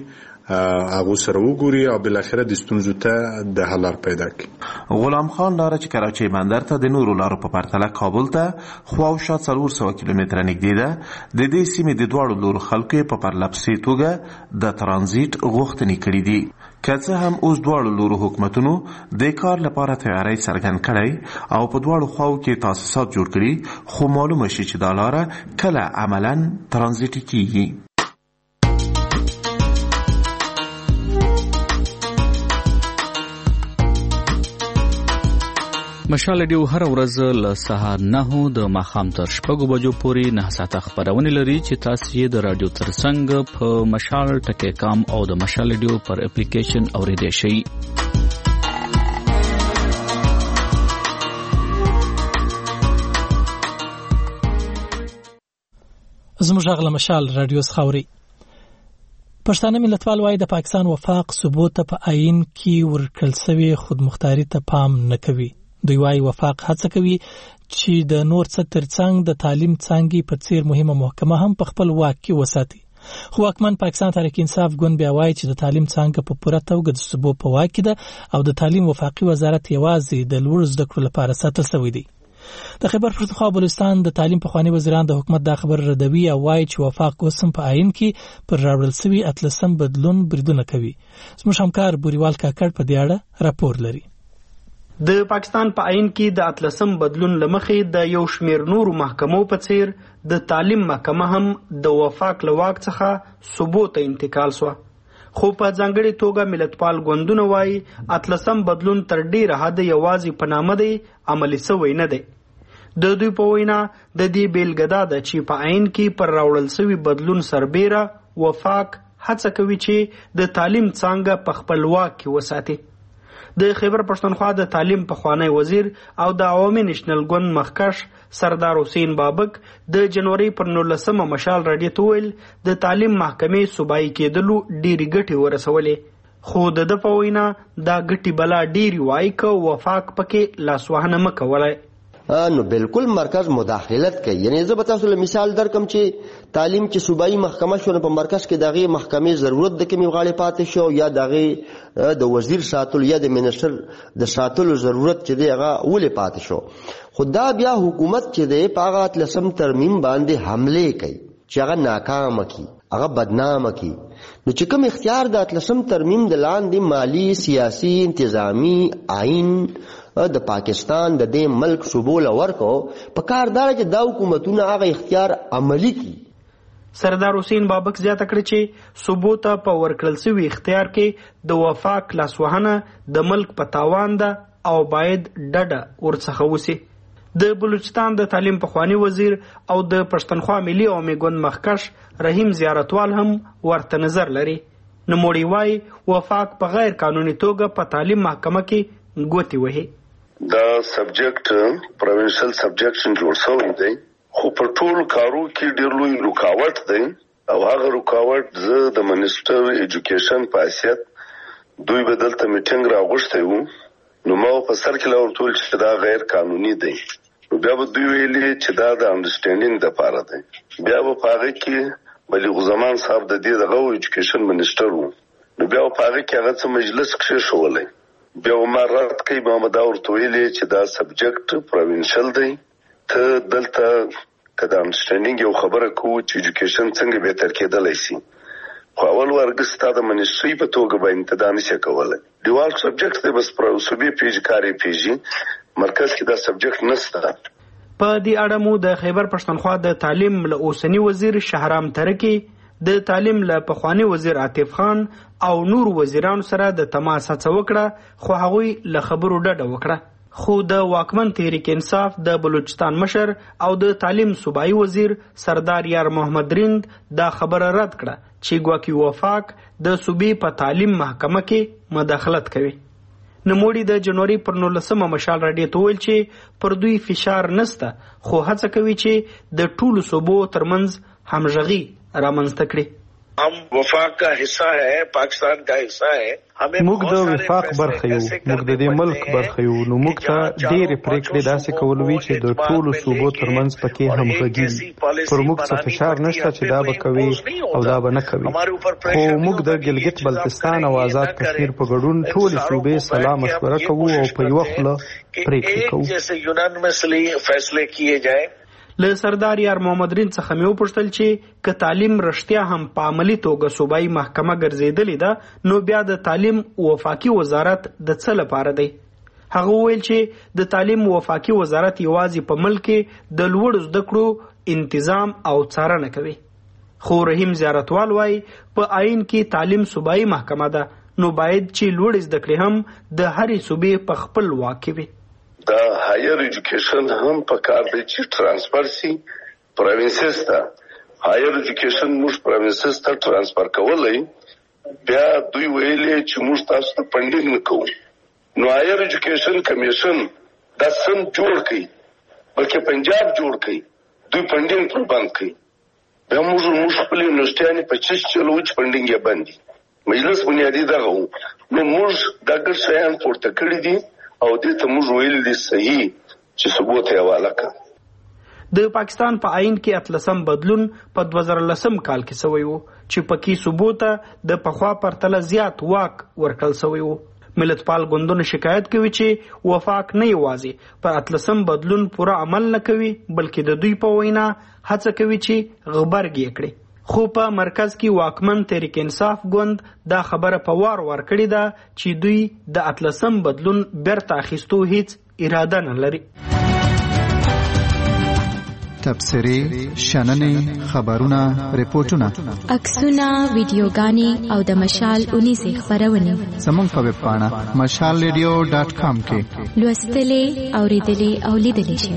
Speaker 21: هغه سره وګوري او بل اخره د ستونزو ته د حل لار پیدا کړي.
Speaker 17: غلام خان لاره چې کراچۍ بندر ته د نورو لارو په پرتله کابل ته خواوشا 400 کیلومتره نږدې ده. د دې سیمې د دواړو لورو خلکو په پرلپسې توګه د ترانزیت غوښتنې کړې دي. که څه هم اوس دواړو لورو حکومتونو د کار لپاره تیاری څرګند کړی او په دواړو خواو کې تاسیسات جوړ کړي خو معلومه شي چې دا لاره کله عملاً ترانزیتي کیږي.
Speaker 22: مشال ډیو هر ورځ له سهار 9 د ماښام تر 6 بجو پورې 9 ساعته خبرونه لري چې تاسو یې د رادیو ترڅنګ په مشال ټکی کام او د مشال ډیو پر اپلیکیشن اوریدئ شئ.
Speaker 1: زموږ غږ له مشال رادیو خاوري. پښتانه ملتپال وایي د پاکستان وفاق ثبوت په آئین کې ورکړل شوی خودمختاري ته پام نه کوي. دوی وايي وفاق هڅه کوي چې د نور څه ترڅنګ د تعلیم څانګې په څیر مهمه محکمه هم په خپل واک کې وساتي. خو واکمن پاکستان تحریک انصاف ګوند بیا وايي چې د تعلیم څانګه په پوره توګه د صوبو په واک کې ده او د تعلیم وفاقي وزارت یوازې د لوړ زده کړو لپاره ساتل شوی دی. د خیبر پښتونخوا بلوچستان د تعلیم پخوانی وزیران د حکومت دا خبر ردوي او وايي چې وفاق اوسم په آئین کې پر راوړل شوی اتلسم بدلون بریدونه کوي. زموږ همکار بوريوال کاکړ په دې اړه راپور لري.
Speaker 7: د پاکستان په آئین کې د اتلسم بدلون لمخې د یو شمیر نورو محکمو په څیر د تعلیم محکمه هم د وفاق له واک څخه صوبو ته انتقال شوه. خو په ځانګړي توګه ملتپال ګوندونه وایي اتلسم بدلون تر ډیره حده یوازې په نامه دی، عملي سوی نه دی. د دوی په وینا د دې بیلګه دا ده چې په عین کې پر راوړل سوي بدلون سربیره وفاق هڅه کوي چې د تعلیم څانګه په خپل واک کې وساتي. د خیبر پښتونخوا د تعلیم پخوانی وزیر او د عوامي نېشنل ګوند مخکښ سردار حسین بابک د جنوري پر 19 مشال راډیو ته ویل د تعلیم محکمې صوبایي کېدلو ډېرې ګټې ورسولې، خو د ده په وینا دا ګټې بلا ډېرې وایي که وفاق پکې لاسوهنه مه کولی.
Speaker 3: نو بالکل مرکز مداخلت کوي. یعنی زه به تاسو له مثال درکم چې تعلیم چې صوبایي محکمه شو په مرکز کې دغه محکمې ضرورت د کمی غاړې پاتې شو یا دغه د وزیر ساتلو یا د منسټر د ساتلو ضرورت چې دی هغه ولې پاتې شو. خو دا بیا حکومت چې دی په هغه اتلسم ترمیم باندې حمله کوي چې هغه ناکامه کی، هغه بدنامه کی. نو چې کوم اختیار د اتلسم ترمیم د لاندې مالی، سیاسي، انتظامی، آئین د پاکستان د دې ملک صوبو لورکو په کار دار چې دا حکومتونه هغه اختیار عملی کی.
Speaker 7: سردار حسین بابک زیاته کړ چې صوبو ته په ورکړل سوي اختیار کې د وفاق لاسوهنه د ملک په تاوان ده او باید ډډه ورڅخه وسی. د بلوچستان د تعلیم پخوانی وزیر او د پښتونخوا ملي عوامي ګوند مخکښ رحیم زیارتوال هم ورته نظر لري. نوموړي وایي وفاق په غیر قانوني توګه په تعلیم محکمه کې ګوتې وهي.
Speaker 4: دا سبجیکټ پروینشل سبجیکټ جوړ شوی دی، خو په ټول کارو کې ډېر لوی رکاوټ دی او هغه رکاوټ زه د منسټر ایجوکیشن په حیثیت دوی به دلته میټینګ راغوښتی وو، نو ما په سر کې ورته وویل چې دا غیر قانوني دی. نو بیا به دوی ویلي چې دا د انډرسټینډینګ دپاره دی. بیا به په هغه کې بلیغ الزمان صاحب د دې دغه ایجوکیشن منسټر وو، نو بیا به په هغه کې هغه څه مجلس کښېښولی. بیا ما رد کوي، ما به دا ورته ویلي چې دا سبجیکټ پروینشل دی، ته دلته که د انډرسټینډینګ یو خبره کوو چې ایجوکیشن څنګه بهتر کېدلی شي، خو اول ورګه ستا د منسټري په توګه باندې ته دا نشې کولی. ډیوالټ سبجیکټ دی، بس پر صوبې پیج کار یې پیژي، مرکز کې دا سبجیکټ نشته.
Speaker 7: په دې اړه مو د خیبر پښتونخوا د تعلیم له اوسني وزیر شهرام ترکی، د تعلیم له پخوانی وزیر عاطف خان او نور وزیرانو سره د تماس هڅه وکړه، خو هغوی له خبرو ډډه وکړه. خو د واکمن تحریک انصاف د بلوچستان مشر او د تعلیم صوبایي وزیر سردار یار محمد رند دا خبره رد کړه چې ګواکې وفاق د صوبې په تعلیم محکمه کې مداخلت کوي. نوموړي د جنوري پر 19 مشال راډیو ته ویل چې پر دوی فشار نسته، خو هڅه کوي چې د ټولو صوبو ترمنځ همغږي رامنځته کړي.
Speaker 23: हम वफाक का हिस्सा है, पाकिस्तान का हिस्सा है.
Speaker 24: موږ د وفاق برخه یو، موږ د دې ملک برخه یو، نو موږ ته ډېرې پریکړې داسې کول وي چې د ټولو صوبو ترمنځ پکې همغږي وي. پر موږ څه فشار نشته چې دا به کوي او دا به نه کوي، خو موږ د ګلګت بلتستان او آزاد کشمیر په ګډون ټولې صوبې سلا مشوره کوو او په یوه خوله پریکړې کوو.
Speaker 7: له سردار یار محمد رین څخه مې وپوښتل چې که تعلیم رښتیا هم په عملي توګه صوبایي محکمه ګرځېدلې ده، نو بیا د تعلیم وفاقي وزارت د څه لپاره دی؟ هغه وویل چې د تعلیم وفاقي وزارت یوازې په ملک کې د لوړو زده کړو انتظام او څارنه کوي. خو رحیم زیارتوال وایي په آئین کې تعلیم صوبایي محکمه ده، نو باید چې لوړې زده کړې هم د هرې صوبې په خپل واک کې وي.
Speaker 4: دا هایر ایجوکیشن هم په کار دی چې ترانسفر شي پروینسز ته. هایر ایجوکیشن موږ پروینسز ته ترانسفر کولی، بیا دوی ویلي چې موږ تاسو ته فنډینګ نه کوو. نو هایر ایجوکیشن کمیشن دا سم جوړ کړي، بلکې پنجاب جوړ کړي، دوی فنډینګ پر بند کړي. بیا موږ خپل یونیورسټیانې په چیس چلوو چې فنډینګ یې بند دي. مجلس بنیادي دغه و. نو موږ دا ګډ شیان پورته کړي دي او دې ته موږ ویل دي صحیح چې ثبوت یې حواله کړه.
Speaker 7: د پاکستان په آئین کې اتلسم بدلون په 2010 کال کې شوی و چې پکې ثبوت د پخوا پرتله زیات واک ورکړل شوی و. ملتپال ګوندونه شکایت کوي چې وفاق نه یوازې پر اتلسم بدلون پوره عمل نه کوي، بلکې د دوی په وینا هڅه کوي چې غبرګې کړي. خو په مرکز کې واکمن تحریک انصاف ګوند دا خبره په وار کړې ده چې دوی د اتلسم بدلون بیرته اخیستو هیڅ اراده نه لري.
Speaker 13: تبصرې شننې خبرونه ریپورتونه
Speaker 12: عکسونه ویډیوګانې او د مشال 19 خبرونه
Speaker 13: زموږ په ویب پاڼه mashalradio.com کې
Speaker 12: لوستلې اوریدلې او لیدلې شئ.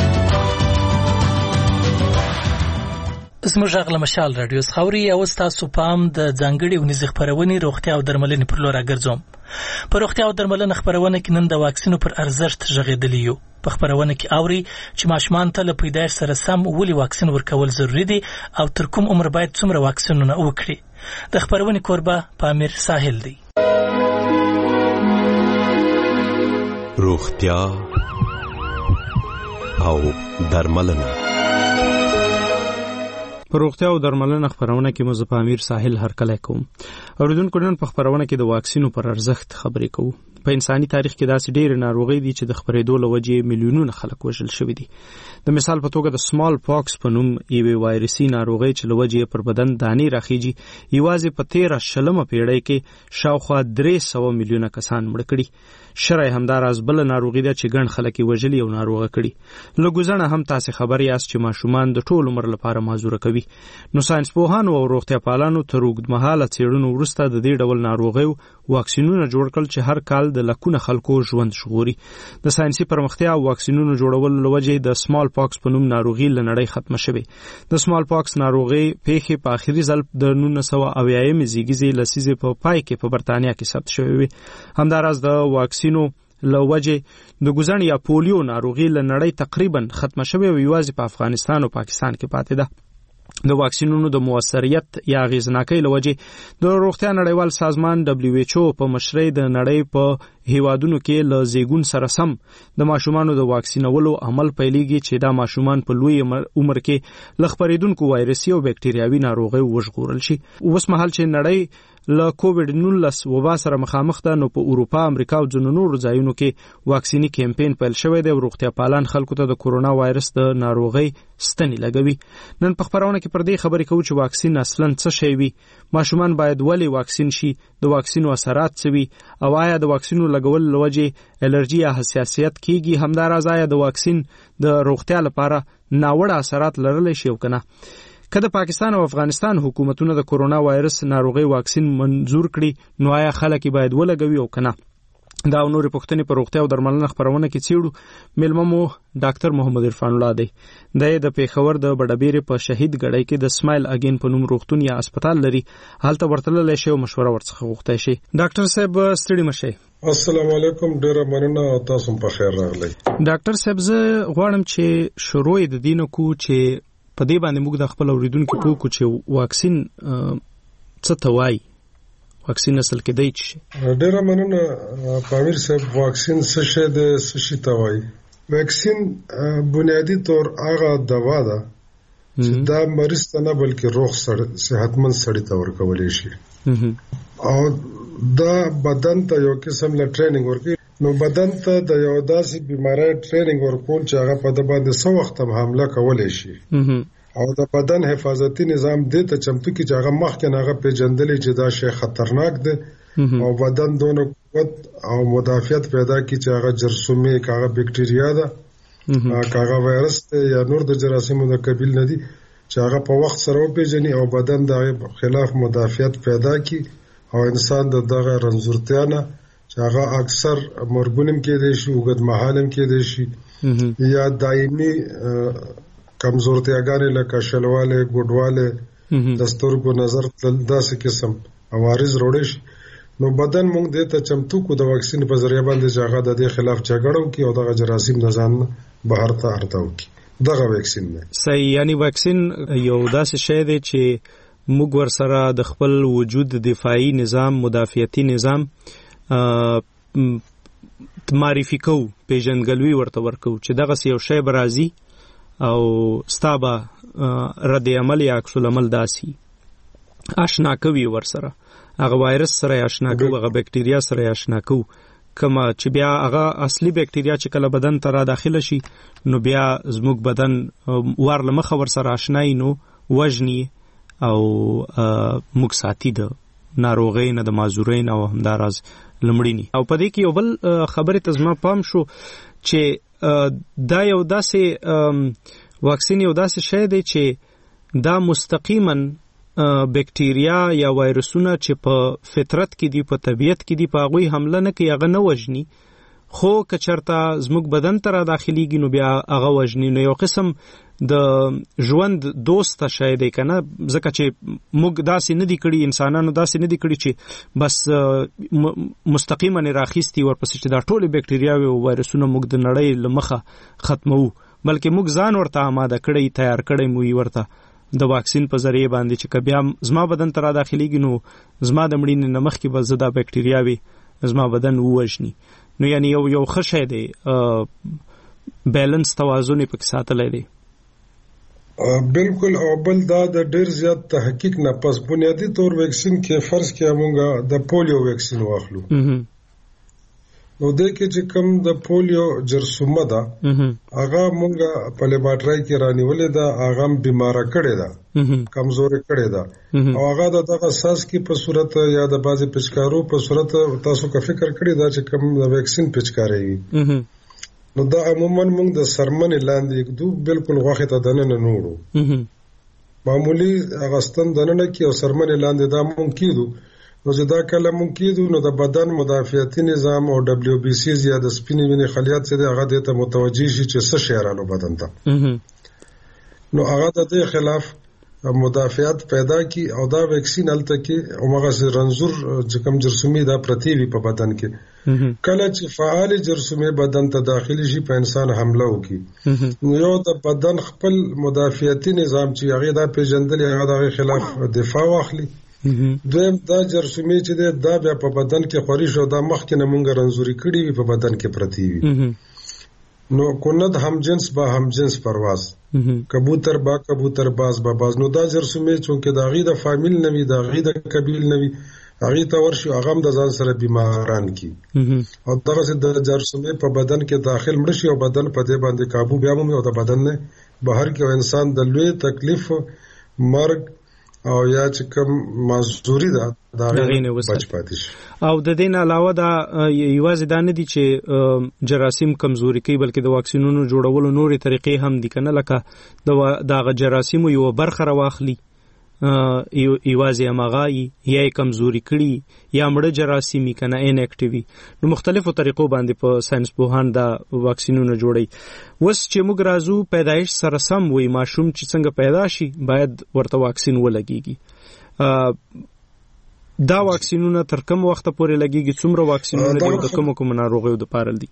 Speaker 1: زموږ غږ له مشال رادیو خاوري او تاسو پام د ځانګړي ونیز خبرونه روغتیا او درملنې پر لور راګرځوم. په روغتیا او درملنې خبرونه کې نن د واکسینو پر ارزښت ژغېدلی یو. په خبرونه کې اوري چې ماشومان ته له پیدایښت سره سم ولې واکسین ورکول ضروری دي او تر کوم عمر باید څومره واکسینونه وکړي. د خبرونه کوربه پامیر ساحل دی.
Speaker 2: روغتیا او درملنه.
Speaker 24: په روغتیا او درملنه خبرونه کې مزه پامیر ساحل هرکلی کوم. اوریدونکو نن په خبرونه کې د واکسینو پر ارزښت خبرې کوو. په انساني تاریخ کې داسې ډېر ناروغي دي چې د خبرېدو له وجې میلیونونه خلک وژل شوي دي. د مثال په توګه د سمال پاکس په نوم یوې وایرسي ناروغۍ چې له وجې پر بدن دانې راخیږي یوازې په 13 پیړۍ کې شاوخوا 300 میلیونه کسان مړه کړي. شرعي همداراز بل ناروغي ده چې ګڼ خلک یې وژلي او ناروغه کړي. له ګوزڼه هم تاسې خبر یاست چې ماشومان د ټول عمر لپاره معذوره کوي. نو ساينس پوهانو او روغتیا پالانو تر اوږدمهاله څېړنو وروسته د دې ډول ناروغیو واکسینونه جوړ کړل چې هر کال د لکونه خلکو ژوند ژغوري. د ساينسي پرمختیا او واکسینونو جوړولو له وجې د سمال پاکس په نوم ناروغي له نړۍ ختمه شوې. د سمال پاکس ناروغي پیښې په آخري ځل د 1980 زیږیزې لسیزې په پای کې په برتانیا کې ثبت شوې وې. همداراز د واکسینو له وجې د ګوزڼ یا پولیو ناروغي له نړۍ تقریبا ختمه شوې او یوازې په افغانستان او پاکستان کې پاتې ده. د واکسینونو د موثریت یا اغیزناکۍ له وجې د روغتیا نړیوال سازمان WHO په مشرۍ د نړۍ په هیوادونو کې له زیږون سره سم د ماشومانو د واکسینولو عمل پیلېږي چې دا ماشومان په لوی عمر کې له خپرېدونکو وایرسي او بکټریاوي ناروغۍ وژغورل شي. اوس مهال چې نړۍ له کووډ-19 وبا سره مخامخ ده نو په اروپا، امریکا او ځینو نورو ځایونو کې واکسینی کمپاین پیل شوی دی او روغتیا پالان خلکو ته د کورونا وایرس د ناروغۍ ستنې لګوي. نن په خبرونه کې پر دې خبرې کوو چې واکسین اصلاً څه شی وي، ماشومان باید ولې واکسین شي، د واکسینو اثرات څه وي او آیا د واکسینو لګول له وجې الرجي یا حساسیت کیږي، همداراز آیا د واکسین د روغتیا لپاره ناوړه اثرات لرلی شي او کنه. که د پاکستان او افغانستان حکومتونه د کورونا وایرس ناروغي واکسین منظور کړي نو آیا خلک باید ولګوي او کنه. دا نور پوښتنې په روغتیا او درملنه خبرونه کې څېړو. مېلمه مو ډاکټر محمد عرفان الله دی. د پیښور د بډابېرې په شهید ګړۍ کې د سمایل اگین په نوم روغتون یا هسپتال لري. هلته ورتللی شي او مشوره ورڅخه غوښتی شي. ډاکټر صاحب ستړي مشئ.
Speaker 6: السلام علیکم، ډیره مننه او تاسو په خیر راغلی.
Speaker 24: ډاکټر صاحب زه غواړم چې شروع د دینو کو چې په دې باندې موږ د خپل اوریدونکو پوښتنه کوو چې واکسین څه ته وایي، واکسین اصل کې دی چې
Speaker 6: ډیره مننه پامیر صاحب. واکسین څه شی دی، څه شی ته وایي؟ واکسین بنیادی طور هغه دوا ده چې دا مریض ته نه بلکې روغ صحتمند سړی ته ورکولی شي او دا بدن ته یو قسم له ټریننګ ورکوي. نو بدن ته د یو داسې بیماری ټریننګ ورکول چې هغه په د باندې څو وخت هم حمله کولی شي او د بدن حفاظتي نظام دې ته چمتو کې چې هغه مخکې هغه پیژندلی چې دا شی خطرناک دی او بدن دونه قوت او مدافعت پیدا کړي چې هغه جرثومي هغه بکټریا ده هغه وایرس یا نور د جراثیمو د قبیل نه دي چې هغه په وخت سره وپیژني او بدن د خلاف مدافعت پیدا کړي او انسان دغه رنځورتیا نه چې هغه اکثر مرګونم کېدای شي، اوږد مهالم کېدای شي یا دایمي کمزورتیاګانې لکه شلواله، ګډواله، د سترګو نظر داسې قسم عوارض وروړي شي. نو بدن موږ دې ته چمتو کو د واکسین په ذریعہ باندې چې هغه د دې خلاف جګړه وکړي او دغه جراثیم د ځان بهر ته ارتاو کړي. دغه واکسین دی.
Speaker 24: صحیح، یعنی واکسین یو داسې شی دی چې موږ ورسره د خپل وجود دفاعي نظام، مدافعتي نظام معرفي کوو، پیژندګلوي ورته ورکوو چې دغه یو شی به راځي او ستا به رد عمل یا عکس العمل داسي آشنا کوي، ورسره هغه وایرس سره آشنا کوو، هغه بکټریا سره آشنا کوو. کما چې بیا هغه اصلي بکټریا چې کله بدن ته را داخله شي نو بیا زموږ بدن ورله مخه ورسره آشنای نو وژني او موږ ساتي د ناروغۍ نه، د معذورۍ نه او همداراز لمړینی. او په دې کې یو بل خبرې ته زما پام شو چې دا یو داسې
Speaker 7: واکسین یو داسې شی دی چې دا مستقیما بکټیریا یا وایرسونه چې په فطرت کې دي، په طبیعت کې دي، په هغوی حمله نه کوي، هغه نه وژني، خو که چېرته زموږ بدن ته را داخلیږي نو بیا هغه وژني. نو یو قسم د ژوند دوسته شی دی که نه، ځکه چې موږ داسې نه دي کړي، انسانانو داسې نه دي کړي چې بس مستقیما یې راخیستي ورپسې چې دا ټولې بکټریاوې او وایرسونه موږ د نړۍ له مخه ختمو، بلکې موږ ځان ورته آماده کړی، تیار کړی مو یې ورته د واکسین په ذریعه باندې چې که بیا زما بدن ته را داخلیږي نو زما د مړینې نه مخکې به زه دا بکټریاوې زما بدن ووژني. نو یعنی یو ښه شی دی، بیلنس توازن یې پکې ساتلی دی.
Speaker 6: بالکل. او بل دا د ډیر زیات تحقیق نه پس بنیادی طور ویکسین کې فرض کې موږ د پولیو ویکسین واخلو، نو د کې چې کوم د پولیو جرثومه ده هغه موږ په لیبارټری کې رانیولې ده، هغه بیماره کړې ده، کمزورې کړې ده، او هغه د دغه ساس کې په صورت یا د بعضې پچکارو په صورت تاسو که فکر کړی ده چې کوم د ویکسین پچکاری وي، نو دا عموما موږ د سرمنې لاندې اګدو، بالکل غوښې ته دننه نه وړو، معمولی اغستن دننه کې او سرمنې لاندې دا موږ کیدو. نو چې دا کله مونږ کیدو نو د بدن مدافعتي نظام او دبلیو بی سی یا د سپینې وینې خلیات چې هغه دې ته متوجي شي چې څه شی رالو بدن ته، نو هغه د دې خلاف مدافعت پیدا کی او دا ویکسین هلته کې هغه رنځور چې کوم جرثومې دا پرتی وي په بدن کې، کله چې فعال جرثومې بدن ته داخلي شي په انسان حمله وکړي، نو یو د بدن خپل مدافعتي نظام چې هغه دا پیژندل هغه د خلاف دفاع واخلي، دویم دا جرثومې چې دا بیا په بدن کې خوري شو، دا مخکې نه مونږ رنځوري کړي وي په بدن کې پرتی وي. نو کند هم جنس با هم جنس پرواز، کبوتر با کبوتر باز با باز، نو دا جرثومې چونکه دا غي د فامیل نوي، دا غي د قبیل نوي، هغه ته ورشي هغه هم د ځان سره بیماران کی، او دغه د جرثومې په بدن کې داخل مړ شي او بدن په دې باندې काबू بیا مو او د بدن نه بهر کې انسان د لوی تکلیف، مرګ او یا چې کوم معذوري ده دا غینه بچ پاتې شي.
Speaker 7: او د دې نه علاوه دا یوازې دا نه دي چې جراثیم کمزوري کوي، بلکې د واکسینونو جوړولو نورې طریقې هم دي کنه، لکه د جراثیمو یو برخه راواخلي، یوازې هماغه یا کمزوري کړي یا مړه جراثیمي کنه ان اکټیوي، نو مختلفو طریقو باندې په ساينس پوهان دا واکسینونه جوړي. وس چې موږ رازو پیدایش سره سم وي، ماشوم چې څنګه پیدا شي باید ورته واکسین ولګيږي. دا واکسینونه تر کوم وخت پورې لګيږي؟ څومره واکسینونه دي د کوم ناروغیو لپاره دي؟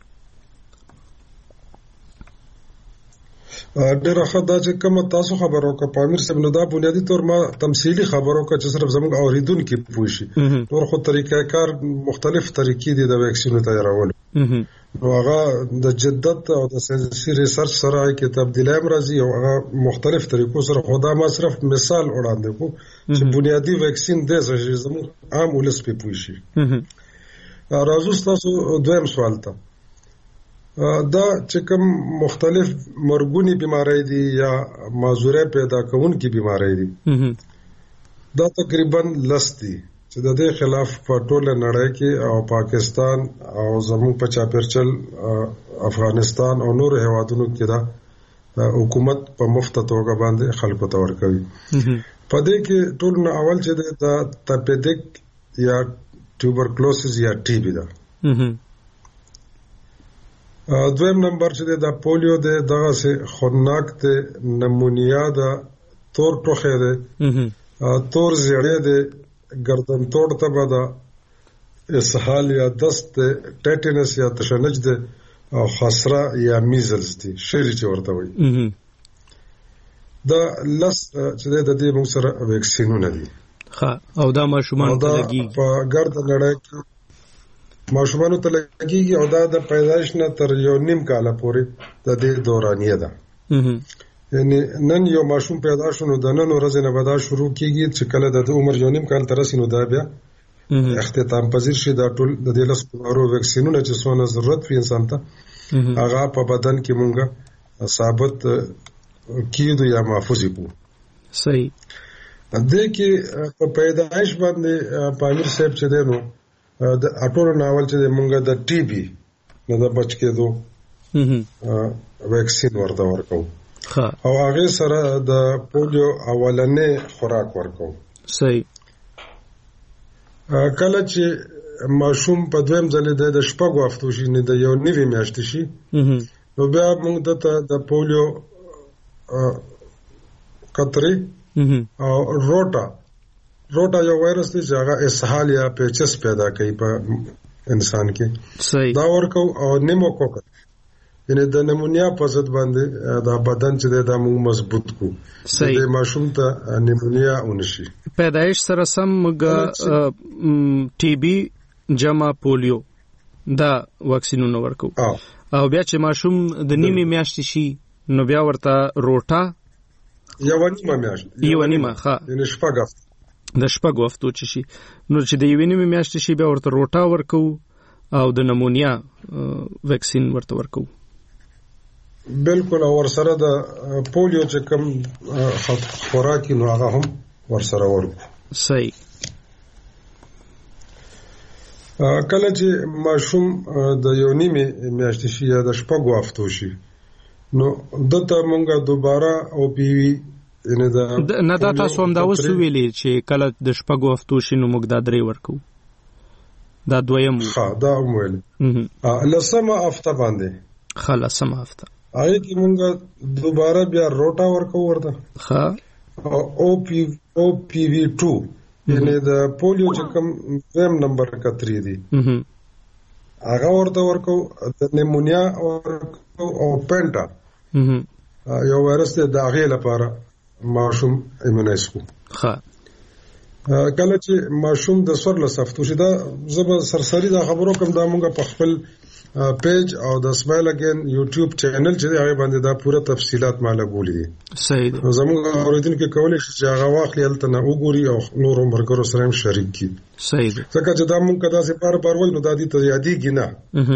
Speaker 6: ډیره ښه دا چې کوم تاسو خبرو که پامیر صاحب، نو دا بنیادی طور ما تمثیلی خبرو که چې صرف زموږ اوریدونکي پوه شي، نور خو طریقه کار مختلف طریقې دي د ویکسینو تیارولو، نو هغه د جدت او د ساینسي ریسرچ سره کې تبدیلی هم راځي او هغه مختلف طریقو سره. خو دا ما صرف مثال وړاندې کو چې بنیادی ویکسین دی چې زموږ عام ولس پې پوه شي. راځو ستاسو دویم سوال ته. دا چې کوم مختلف مرګونی بیماری دي یا معذوره پیدا کوونکې بیماری دي، دا تقریبا لس دي چې د دې خلاف په ټوله نړۍ کې او پاکستان او زموږ په چاپیرچل افغانستان او نور هیوادونو کې دا حکومت په مفت توګه باندې خلکو ته ورکوي. په دې کې ټول نه اول چې دا تپیدک یا ټیوبرکلوسس یا ټي بي ده، دویم نمبر چې دا پولیو ده، دغه سه خوناک ده، نمونیا ده، تور ټوخه ده، تور زیړې ده، گردن توړ تبه ده، اسهال یا دست ده، ټیټنس یا تشنج ده، او خسره یا میزلز دي شری چې ورته وایي. دا لس چې د دې موږ سره ویکسینونه دي.
Speaker 7: ښه، او دا ماشومان ته لګیږي
Speaker 6: په ګرد نړۍ کې ماشومانو ته لګیږي، او دا د پیدایش نه تر یو نیم کاله پورې د دې دورانیه ده. یعنی نن یو ماشوم پیدا شو نو د نن ورځې نه به دا شروع کیږي چې کله د عمر یو نیم کال ته رسي نو دا بیا اختتام پذیر شي. دا ټول د دې لس نورو ویکسینونه چې څونه ضرورت وي انسان ته هغه په بدن کې مونږه ثابت کیدو یا محفوظ کو.
Speaker 7: صحیح.
Speaker 6: دې کې په پیدایش باندې پامیر صاحب چې دی نو د اټور ناول چې مونږه د ټي بي نه د بچ کېدو ویکسین ورته ورکو. او هغه سره د پولیو اولنې خوراک ورکو.
Speaker 19: صحیح.
Speaker 6: کله چې ماشوم په دویم ځل د شپږو هفتو شي نه د یو نوي میاشتې شي نو بیا موږ ته د پولیو قطرې او روټا یو وایرس دی چې هغه اسهال یا پیچس پیدا کوي په انسان کې.
Speaker 19: صحیح.
Speaker 6: دا ورکو او نیموکوکس یعنی د نیمونیا په ضد باندې د بدن چې د موږ مضبوط کو. صحیح. د ماشوم ته نیمونیا ونشي.
Speaker 19: پیدایش سره سم موږ ټي بي جمع پولیو دا واکسینونه ورکو او بیا چې ماشوم د نیمه میاشتې شي نو بیا ورته روټا
Speaker 6: یو نیمه میاشت
Speaker 19: یعنی د شپږ هفتو چې شي نو چې د یو نیمه میاشتې شي بیا ورته روټا ورکو او د نمونیا ویکسین ورته ورکو.
Speaker 6: بالکل. او ورسره د پولیو چې کوم خوراکي نو هغه هم ورسره ورکو.
Speaker 19: صحیح.
Speaker 6: کله چې ماشوم د یو نیمه میاشتې شي یا د شپږو هفتو شي نو دته مونږه دوباره او پی وی یعنی
Speaker 19: نه دا تاسو هم دا وسو ویلي چې کله د شپږو هفتو شي نو موږ دا درې ورکو. دا دویم
Speaker 6: دا ویل لسمه هفته باندې
Speaker 19: خلاصمه هفته
Speaker 6: هغه کې مونږه دوباره بیا روټا ورکو ورته او پی وی 2 یعنی د پولیو چې کوم دویم نمبر کتري دي هغه ورته ورکو. د نیمونیا او پینټا یو وایرس دی د هغې لپاره ماشوم ایمونایز کو. کله چې ماشوم د 14 هفتو شي دا زه به سرسری دا خبرو کوم دا مونږ په خپل پیج او د سمایل اگین یوټیوب چینل چې هغه باندې دا پوره تفصيلات مالا ګولې دي.
Speaker 19: صحیح.
Speaker 6: زموږ اوریدونکو کولای شي چې هغه واخلي هلته نه وګوري او نور مرګرو سره هم شریک کړي.
Speaker 19: صحیح.
Speaker 6: ځکه چې دا مونږ کدا سي بار وایو نو د دې ته یادېږي نه.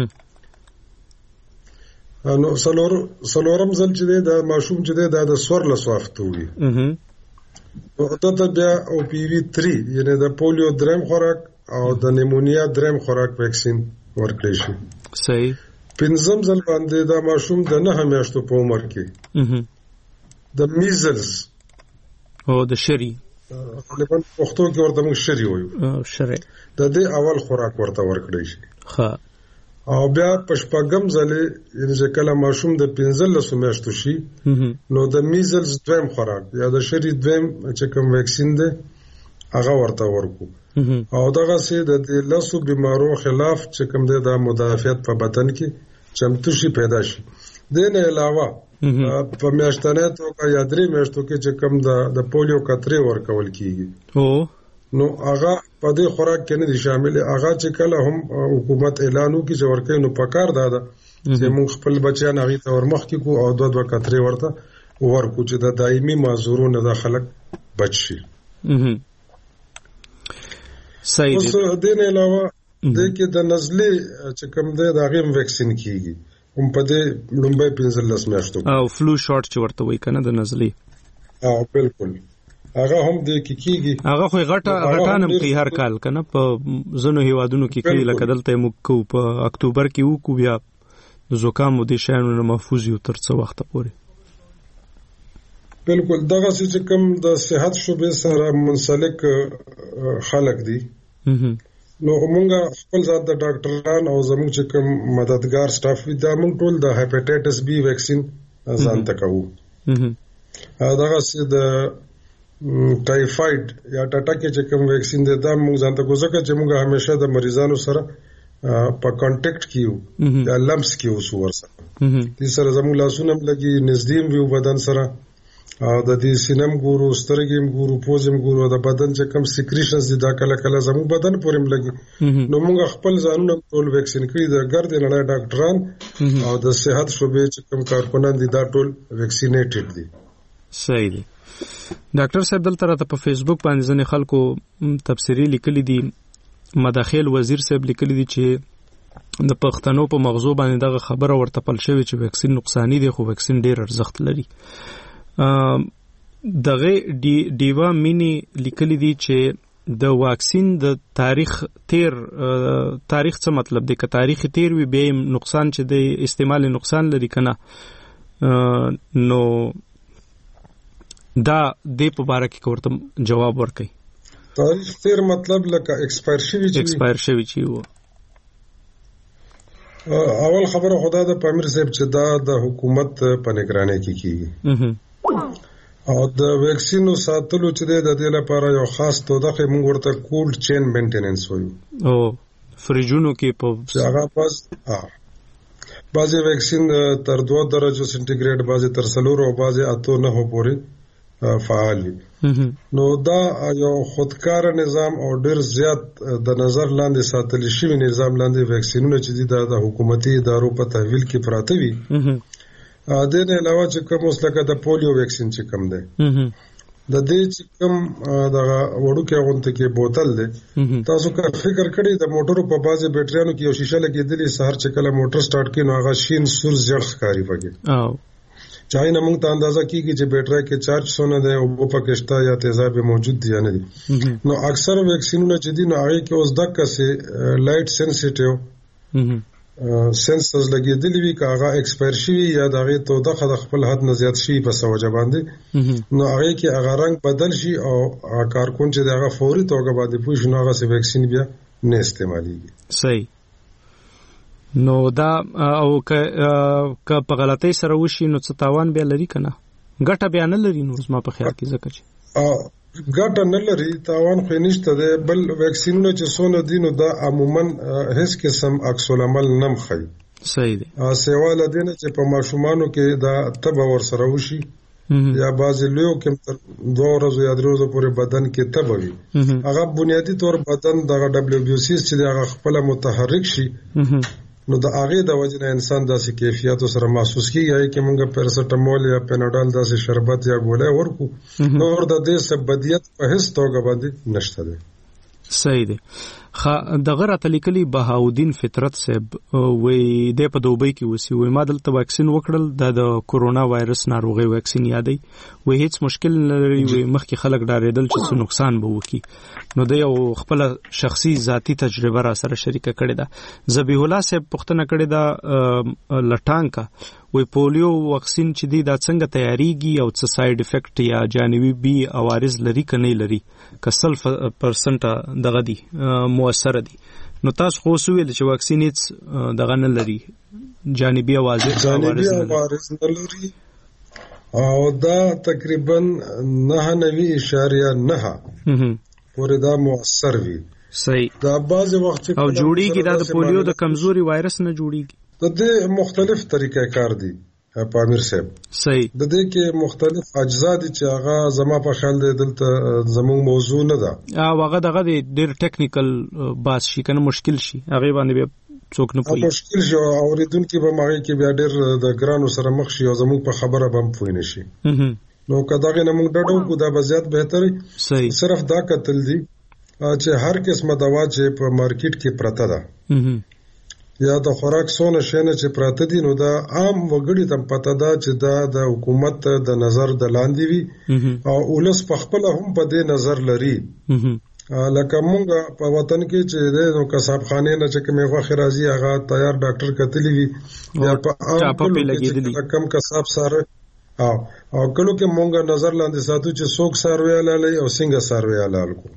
Speaker 6: نو سلورم ځل چې دا ماشوم چې دا د 14 هفتو وي او ته بیا او پی وی 3 یعنی د پولیو دریم خوراک او د نیمونیا دریم خوراک ویکسین ورکړي شي.
Speaker 19: صحیح.
Speaker 6: پنځم ځل باندې دا ماشوم د 9 میاشتو په عمر کې د میزلز
Speaker 19: او د شری
Speaker 6: غالبا پښتو کې ورته موږ شری وایو د دې اول خوراک ورته ورکړي شي. او بیا پشپاګم ځلې یعنی چې کله ماشوم د 15 میاشتو شي نو د میزلز دویم خوراک یا د شری دویم چې کوم ویکسین ده هغه ورته ورکو. او دغه سي د لاسو بیمارو خلاف چې کوم د مدافعت په بدن کې چمتو شي پیدا شي. دین علاوه په میاشتنه توګه یا درې میاشتو کې چې کوم د پولیو قطرې ورکول کیږي نو هغه په دې خوراک کې نه دي شامل. هغه چې کله هم حکومت اعلان وکړي چې ورکوي نو پکار ده چې موږ خپل بچیان هغه ته ورمخ کې کو او دوه قطرې ورته ورکو چې د دایمي معذورونو د خلک بچ شي.
Speaker 19: صحیح.
Speaker 6: اوس دین علاوه د کې د نزلې چې کوم د هغه ویکسین کیږي هم په دې لومبه 15 میاشتو
Speaker 19: او فلو شاټ چې ورته وای کنه د نزلې.
Speaker 6: بالکل هغه هم د کیږي.
Speaker 19: هغه خو غټانم کوي هر کال کنه په زنو هیوادونو کې کوي لکه دلته موږ کو په اکتوبر کې وکړو بیا زکام او د شانو نه محفوظ یو تر څو وخت پورې.
Speaker 6: بالکل دغه چې کوم د صحت شوبې سره منسلک خلک دي نو موږ خپل ذات د ډاکټران او زموږ چې کوم مددگار سټاف دا موږ ټول د هپاتایټس بی ویکسین ځان تکو. دغه چې د ټایفاید یا ټاټاکي چې کوم ویکسین دی دا موږ ځان تکو ځکه چې موږ همیشه د مریضانو سره په کانټیکټ کیو یا لمس کیو سره دې سره زموږ لاسونه لګي نږدې ویو بدن سره او د دې سینم ګورو سترګیم ګورو پوزم ګورو د بدن چې کوم سیکریشنز دي دا کله کله زموږ بدن پورې لګي نو موږ خپل ځانونه ټول ویکسین کړی د ګرد نه ډاکټران او د صحت شوبې چې کوم کارکونان دي دا ټول ویکسینیټډ دي.
Speaker 19: صحیح دی. ډاکټر صاحب دلته راته په فیسبوک باندې ځنې خلکو تفسیری لیکلي دي مداخل وزیر صاحب لیکلي دي چې د پښتنو په مغزو باندې دغه خبره ورته پل شوی چې ویکسین نقصانی دی خو ویکسین ډیر ارزښت لري. دغه دیوا مینی لیکلی دی چې د واکسین د تاریخ څه مطلب دی که تاریخ تیر وي به نقصان چې د استعمال نقصان لري کنه
Speaker 24: نو دا د په باره کې ورته جواب ورکړي.
Speaker 6: تاریخ تیر مطلب لکه ایکسپایر شوی چې وو. اول خبره خدا د پامیر صاحب چې دا د حکومت په نگرانی کې کیږي او د ویکسینو ساتلو چې د دې لپاره یو خاص توګه موږ ورته کولډ چین مینټیننس وایو.
Speaker 24: او فریجونو کې په
Speaker 6: هغه بعضی ویکسین تر 2 درجو سنټیګریډ، بعضی تر 4 او بعضی 8-9 پورې فعال دي. نو دا یو خودکار نظام او ډیر زیات د نظر لاندې ساتل شوی نظام لاندې ویکسینونه چې د حکومتي ادارو په تحویل کې پراته وي. د دې علاوه چې کوم مسلکه د پولیو ویکسین چې کوم دی د دې چې کوم د وړوکې غونته کې بوتل دی، تاسو که فکر کړئ د موټرو په بازي بیټریانو کې یو شیشه لګېدلې، سهار چې کله موټر سٹارټ کړي نو هغه شین سور زیړ ښکاري پکې. چاہے نه موږ ته اندازه کیږي چې بیټری کې چارج څونه دی او په پکشتا یا تیزاب موجود دی یا نه دی. نو اکثر ویکسینونه چې دي نو هغه کې اوس دغه سه لایټ سنسټیو سنسرز لګېدلې وي، که هغه ایکسپایر شي یا دغه توده د خپل حد نه زیات شي په سوجه باندې، نو هغه کې هغه رنگ بدل شي او کارکون چې دغه فوري توګه باندې پوښ نو هغه سه ویکسین بیا نه استعماليږي.
Speaker 24: صحیح. نو دا او که په غلطۍ سره وشي نو څه تاوان بیا لري کنه؟ ګټه بیا نه لري. نو زما په خیال کې ځکه چې
Speaker 6: ګټه نه لري، تاوان خو نشته دی. بل ویکسینونه چې څونه دي نو دا عموما هیڅ قسم عکس العمل نه مخوي.
Speaker 24: صحیح دی.
Speaker 6: سیواله دی نه چې په ماشومانو کې دا تبه ورسره وشي یا بعضې لویو کې 2 ورځو یا 3 ورځو پورې بدن کې تبه وي. هغه بنیادي طور بدن دغه WBC چې هغه خپله متحرک شي نو د هغې د وجې نه انسان داسې کیفیاتو سره محسوس کېږي چې موږ پیراسټامول یا پیناډال داسې شربت یا ګولۍ ورکو، نور د دې سبدیت په هیڅ توګه باندې نشته دی.
Speaker 24: صحیح دی. دغه راته لیکلي بهاودین فطرت صاحب وایي دی په دوبۍ کې اوسي، وایي ما دلته واکسین وکړل، د کورونا وایرس ناروغۍ واکسین یادی، وایي هیڅ مشکل نه لري، وایي مخکې خلک ډارېدل چې څه نقصان به وکړي. نو د یو خپل شخصي ذاتی تجربه را سره شریکه کړې ده. ذبیح الله صاحب پوښتنه کړې ده لټانکا، وایي پولیو واکسین چې دی دا څنګه تیاریږي او څه ساید افیکټ یا جانبي عوارض لري که نه لري، که 100% دغه دی مؤثر دي؟ نو تاسو خو ویل چې واکسین هیڅ دغه نه لري، جانبي عوارض نه
Speaker 6: لري او دا تقریبا 9.9 پورې دا مؤثر وي.
Speaker 24: صحیح.
Speaker 6: دا بعض وخت
Speaker 24: او جوړیږي دا د پولیو د کمزوري وایرس نه جوړیږي.
Speaker 6: د دې مختلف طریقې کار دي پامیر صاحب.
Speaker 24: صحیح.
Speaker 6: د دې کې مختلف اجزا دي چې هغه زما په خیال دی دلته زموږ موضوع نه ده.
Speaker 24: هغه دغه ډېر ټیکنیکل باس شي کنه، مشکل شي هغه باندې بیا څوک نه پوي.
Speaker 6: مشکل شي اوریدونکو به ماغي کې بیا ډېر د ګرانو سره مخ شي او زموږ په خبره به پوي نشي. نو کداغه نه موږ ډډو کو دا به زیات بهتري.
Speaker 24: صحیح.
Speaker 6: صرف دا کتل دي چې هر قسمه دوا چې په مارکیټ کې پراته ده یا د خوراک سونه شنه چې پراته دي، نو دا عام وګړي ته پته ده چې دا د حکومت د نظر د لاندې وي او ولس په خپل هم په دې نظر لري. لکه مونږ په وطن کې چې د کساب خانه نه چې کومه غوښه راځي هغه تیار ډاکټر کتلی وي یا په کم کساب سره او کلو کې مونږ نظر لاندې ساتو چې څوک سروي لاله او څنګه سروي لاله کو.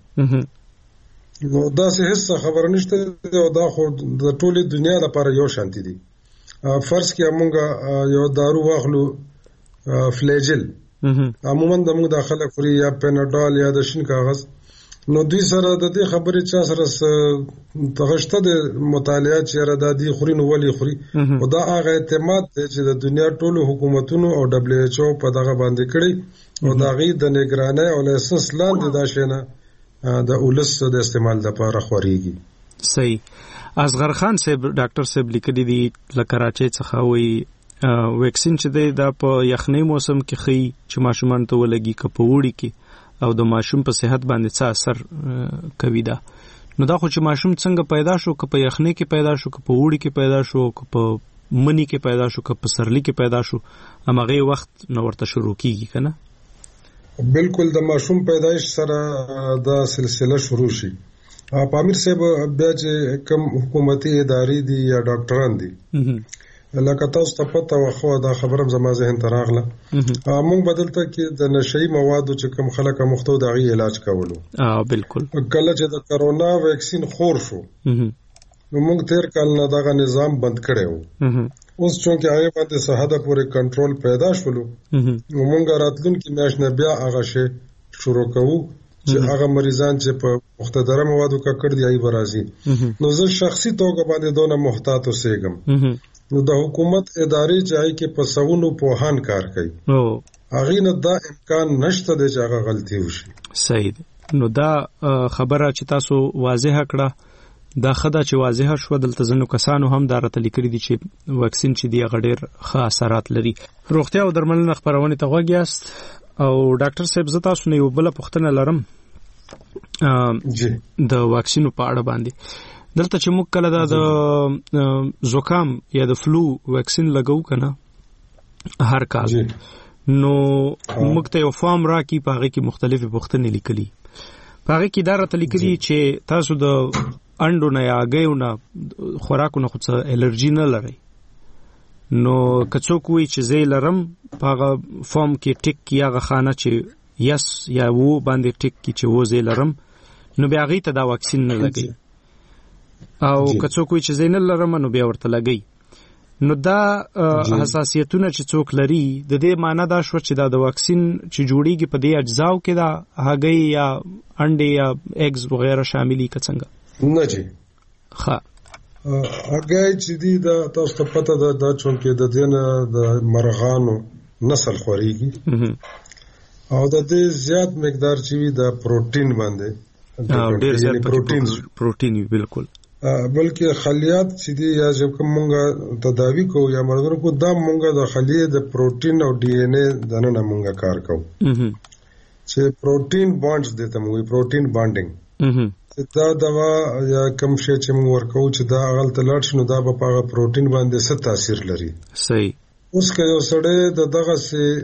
Speaker 6: نو دا څه هیڅ خبر نشته او دا خو د ټولې دنیا لپاره یو شانتي دي. فرض کې مونږ یو دارو واخلو فلیجل، عموما د موږ داخله خوري یا پیناډال یا د شین کاغذ، نو دوی سره د دې خبرې چا سره تغشته د مطالعه چې را د دې خوري نو ولي خوري او دا هغه اعتماد چې د دنیا ټولو حکومتونو او WHO په دغه باندې کړی او دا غي د نگرانۍ او لایسنس لاندې دا شینه د اولس د استعمال لپاره خوريږي.
Speaker 24: صحیح. اصغر خان صاحب ډاکټر صاحب لیکلي دي له کراچۍ څخه، وایي ویکسین چې دی دا په یخنۍ موسم کې خي چې ماشومان ته ولګي که په وړي کې او د ماشوم په صحت باندې څه اثر کوي. دا نو دا خو چې ماشوم څنګه پیدا شو، که په یخنۍ کې پیدا شو، که په وړي کې پیدا شو، که په منی کې پیدا شو، که په سرلی کې پیدا شو، همغه وخت نو ورته شروع کیږي کنه.
Speaker 6: بالکل د ماشوم پیدایش سره دا سلسله شروع شي. پامیر صاحب بیا چې کوم حکومتي ادارې دي یا ډاکټران دي لکه تاسو ته پته وخو دا خبرم زما ذهن ته راغله موږ بدلته کې د نشئی موادو چې کوم خلک مختو دغه علاج کولو
Speaker 19: بالکل
Speaker 6: کله چې د کرونا ویکسین خور شو نو موږ تیر کال نه دغه نظام بند کړو اوس چې هغه باندې صحه پورې کنټرول پیدا شولو نو موږ راتلونکي میاشت نه بیا هغه شی شروع کوو چې هغه مریضان چې په مختدره موادو کا کړ دی ای برازي نو زه شخصي توګه باندې دونه محتاط اوسېږم نو د حکومت ادارې چې هغه کې په سونو پوهان کار کوي هغه نه دا امکان نشته چې هغه غلطي وشي
Speaker 19: صحیح نو دا خبره چې تاسو واضح کړه دا خدا چې واضح شو دلته ځنو کسانو هم دا راته لیکلي دي چې واکسین چې دی غډیر ښه اثرات لري روغتیا او درملنه خبرونه ته غوږیاست او ډاکټر صاحب زه تاسو نه یو بل پوښتنه لرم د واکسینو په اړه باندې دلته چې موږ کله د زکام یا د فلو واکسین لګو کنه هر کال نو موږ ته یو فارم راکې په هغه کې مختلفې پوښتنې لیکلي په هغه کې دا راته لیکلي چې تاسو د انډو نه یا هګیو نه خوراکو نه خو څه الرجي نه لرئ نو که څوک وایي چې زه لرم په هغه فارم کې ټیک کې هغه خانه چې یس یا و باندې ټیک کې چې و زه لرم نو بیا هغې ته دا واکسین نه لګوي او که څوک وایي چې زه نه لرم نو بیا ورته لګوي نو دا حساسیتونه چې څوک لري د دې معنی دا شوه چې دا د واکسین چې جوړیږي په دې اجزاو کې دا هګۍ یا انډې یا ایګز وغیره شاملي که څنګه
Speaker 6: نه جی ښه هګۍ چې دي دا تاسو ته پته ده دا چونکې د دې نه د مرغانو نسل خورېږي او د دې زیات مقدار چې وي د پروټین باندې
Speaker 19: ډېر زیات پروټین وي بالکل
Speaker 6: بلکې خلیات چې دي یا چې کوم مونږه تداوی کوو یا مرګونو کو دا مونږه د خلیې د پروټین او ډي ان اے دنه مونږه کار کوو چې پروټین بانډز دته مونږه پروټین بانډینګ دا دوا یا کوم شی چې مونږ ورکو چې دا غلط لاړ شنو دا په هغه پروټین باندې څه تاثیر لري
Speaker 19: صحیح
Speaker 6: اوس که یو سړی د دغه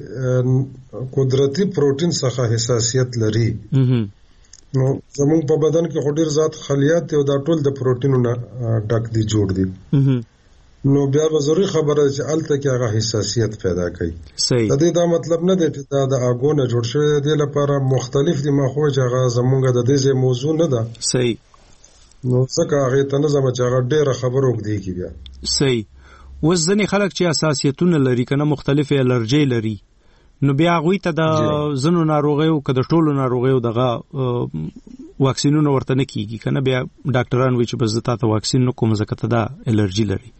Speaker 6: سي قدرتي پروټین څخه حساسیت لري نو زموږ په بدن کې خو ډیر ذات خلیات او دا ټول د پروټینو نه ډک دي جوړ دي نو بیا به ضروري خبره چې الته کې هغه حساسیت پیدا کوي د دې دا مطلب نه دی چې دا د اګونه جوړ شوی دی لپاره مختلف دي مخه چې هغه زموږ د دې موضوع نه ده
Speaker 19: صحیح
Speaker 6: نو څنګه هغه ته نه زما چې هغه ډیره خبرو کوي کی بیا
Speaker 19: صحیح وزنی خلک چې حساسیتونه لري کنه مختلف الرجی لري نو بیا غوي ته د زنو ناروغیو که د ټولو ناروغیو دغه واکسینونه ورته نه کیږي کنه بیا ډاکټران وایي چې بس ته واکسین نه کوم ځکه ته دا الرجی لري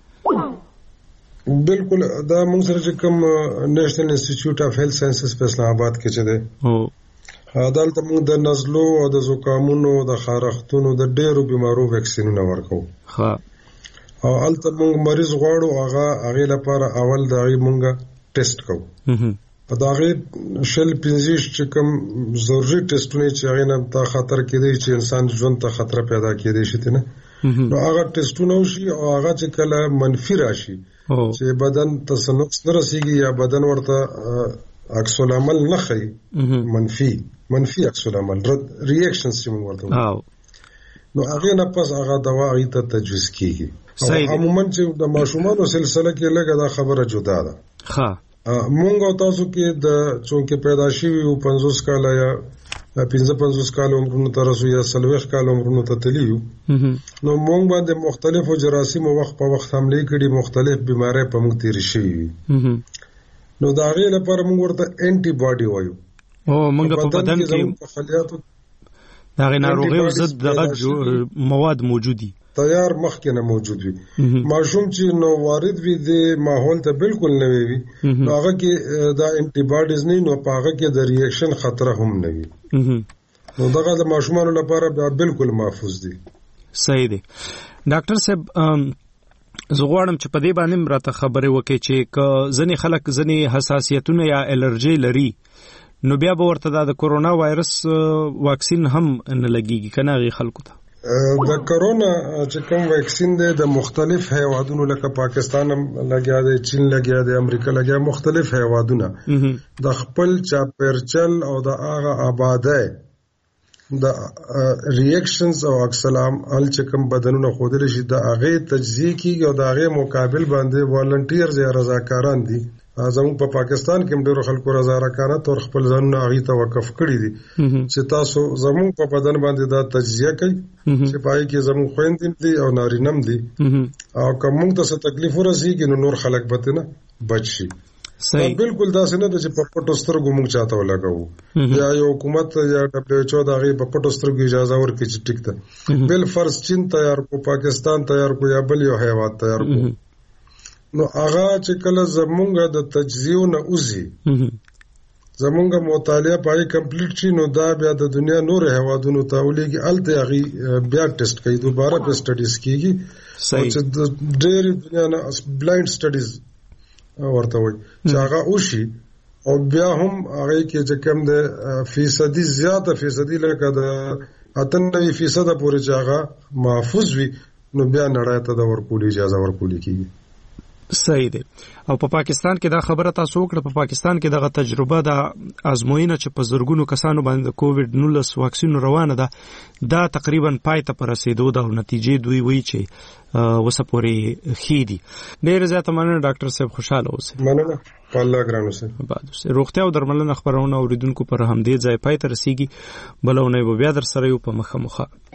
Speaker 6: بالکل دا موږ سره چې کوم نېشنل انسټیټیوټ اف هیلث ساينسز په اسلام آباد کې چې ده عدالت موږ د نزلو او د زکامونو د خارښتونو د ډېرو بیمارو واکسینونه ورکو او البته موږ مریض غواړو هغه لپاره اول د هغه موږ ټیسټ کوو دا غي شل پنځیش چې کوم ضروري ټیسټونه چې هغه نه تا خطر کېدی چې انسان ژوند ته خطر پیدا کېدی شي نه نو هغه ټیسټونه وشي او هغه چې کله منفي راشي چې بدن ته نقص نه رسیږي یا بدن ورته عکس العمل نه خي منفي عکس العمل ریاکشنز چې موږ ورته نو هغه نه پس هغه دوا هغه ته تجویز کیږي عموما چې د ماشومانو سلسله کې لګه دا خبره جدا ده
Speaker 19: ښه
Speaker 6: مونږ او تاسو کې د چونکه پیدا شوی او 50 کال یا 55 کال عمرونو ته رسو یا 40 کال عمرونو ته تلیو نو مونږ باندې مختلفو جراثیم وخت په وخت حمله کړي مختلف بیماری په موږ تیر شي نو دا غي لپاره موږ ورته انټي باډي وایو
Speaker 19: او موږ په بدن کې خلیاتو دا غي ناروغي ضد دغه مواد موجودي
Speaker 6: تیار مخکې نه موجود وي ماشوم چې نو وارد وي د ماحول ته بالکل نه وي هغه کې دا انټي باډیز نه نو هغه کې د ریاکشن خطر هم نه وي نو دغه د ماشومانو لپاره بالکل محفوظ دي
Speaker 19: صحیح دی ډاکټر صاحب زه غواړم چې په دې باندې راته خبرې وکړي چې ځینې خلک ځینې حساسیتونه یا الرجي لري نو بیا به ورته د کورونا وایرس واکسین هم نه لګيږي کنه غي خلکو ته
Speaker 6: د کرونا چې کوم واکسین دی د مختلف هیوادونو لکه پاکستان هم لګیا دی چین لګیا دی امریکا لګیا مختلف هیوادونه د خپل چاپیرچل او د هغه آبادی د ریاکشنز او عکس العمل چې کوم بدنونه خودل شي د هغه تجزیه کیږي او د هغه مقابل باندې والنټیرز یا رضاکاران دي. زموږ په پاکستان کې ډېر خلکو رضاکارانه تور خپل ځانونه هغه ته وقف کړی دي چې تاسو زموږ په بدن باندې دا تجزیه کوي چې پای کې زموږ خويندې دي او نارینم دي او کوم ته څه تکلیف ورسیږي نو نور خلک به نه بچي. بالکل دا څنګه چې په پټو سترګو موږ چاته ولګو یا یو حکومت یا WHO دا غي په پټو سترګو اجازه ورکړي چې ټیک ده بل فرض چین تیار کو پاکستان تیار کو یا بل یو هیواد تیار کو نو هغه چې کله زمونږ د تجزیه نه اوزي زمونږ مطالعه پای کمپلیټ شي نو دا بیا د دنیا نور هیوادونو ته ولېږي الته هغه بیا ټیسټ کوي دوباره په سټډیز کیږي چې د ډېر دنیا نه بلایند سټډیز ورته وي چې هغه وشي او بیا هم هغه کې چې کم د فیصدي زیاته فیصدي لکه د 98% پورې چې هغه محفوظ وي نو بیا نړۍ ته د ورکول اجازه ورکول کیږي.
Speaker 5: صحیح دی. او په پاکستان کې دا خبره تاسو وکړه په پاکستان کې دغه تجربه د ازموینه چې په زرګونو کسانو باندې د کووډ 19 واکسین روانه ده دا تقریبا پای ته رسیدو د نتیجې دوی وی چې وسپوري خېدي. ډېر زیاته مننه ډاکټر صاحب خوشاله اوسئ.
Speaker 6: مننه په الله ګرانو سره.
Speaker 5: بعد روغتیا او درملنه خبرونه اوریدونکو پر همدې ځای پای ته رسیږي. بلونه به بیا در سره یو په مخه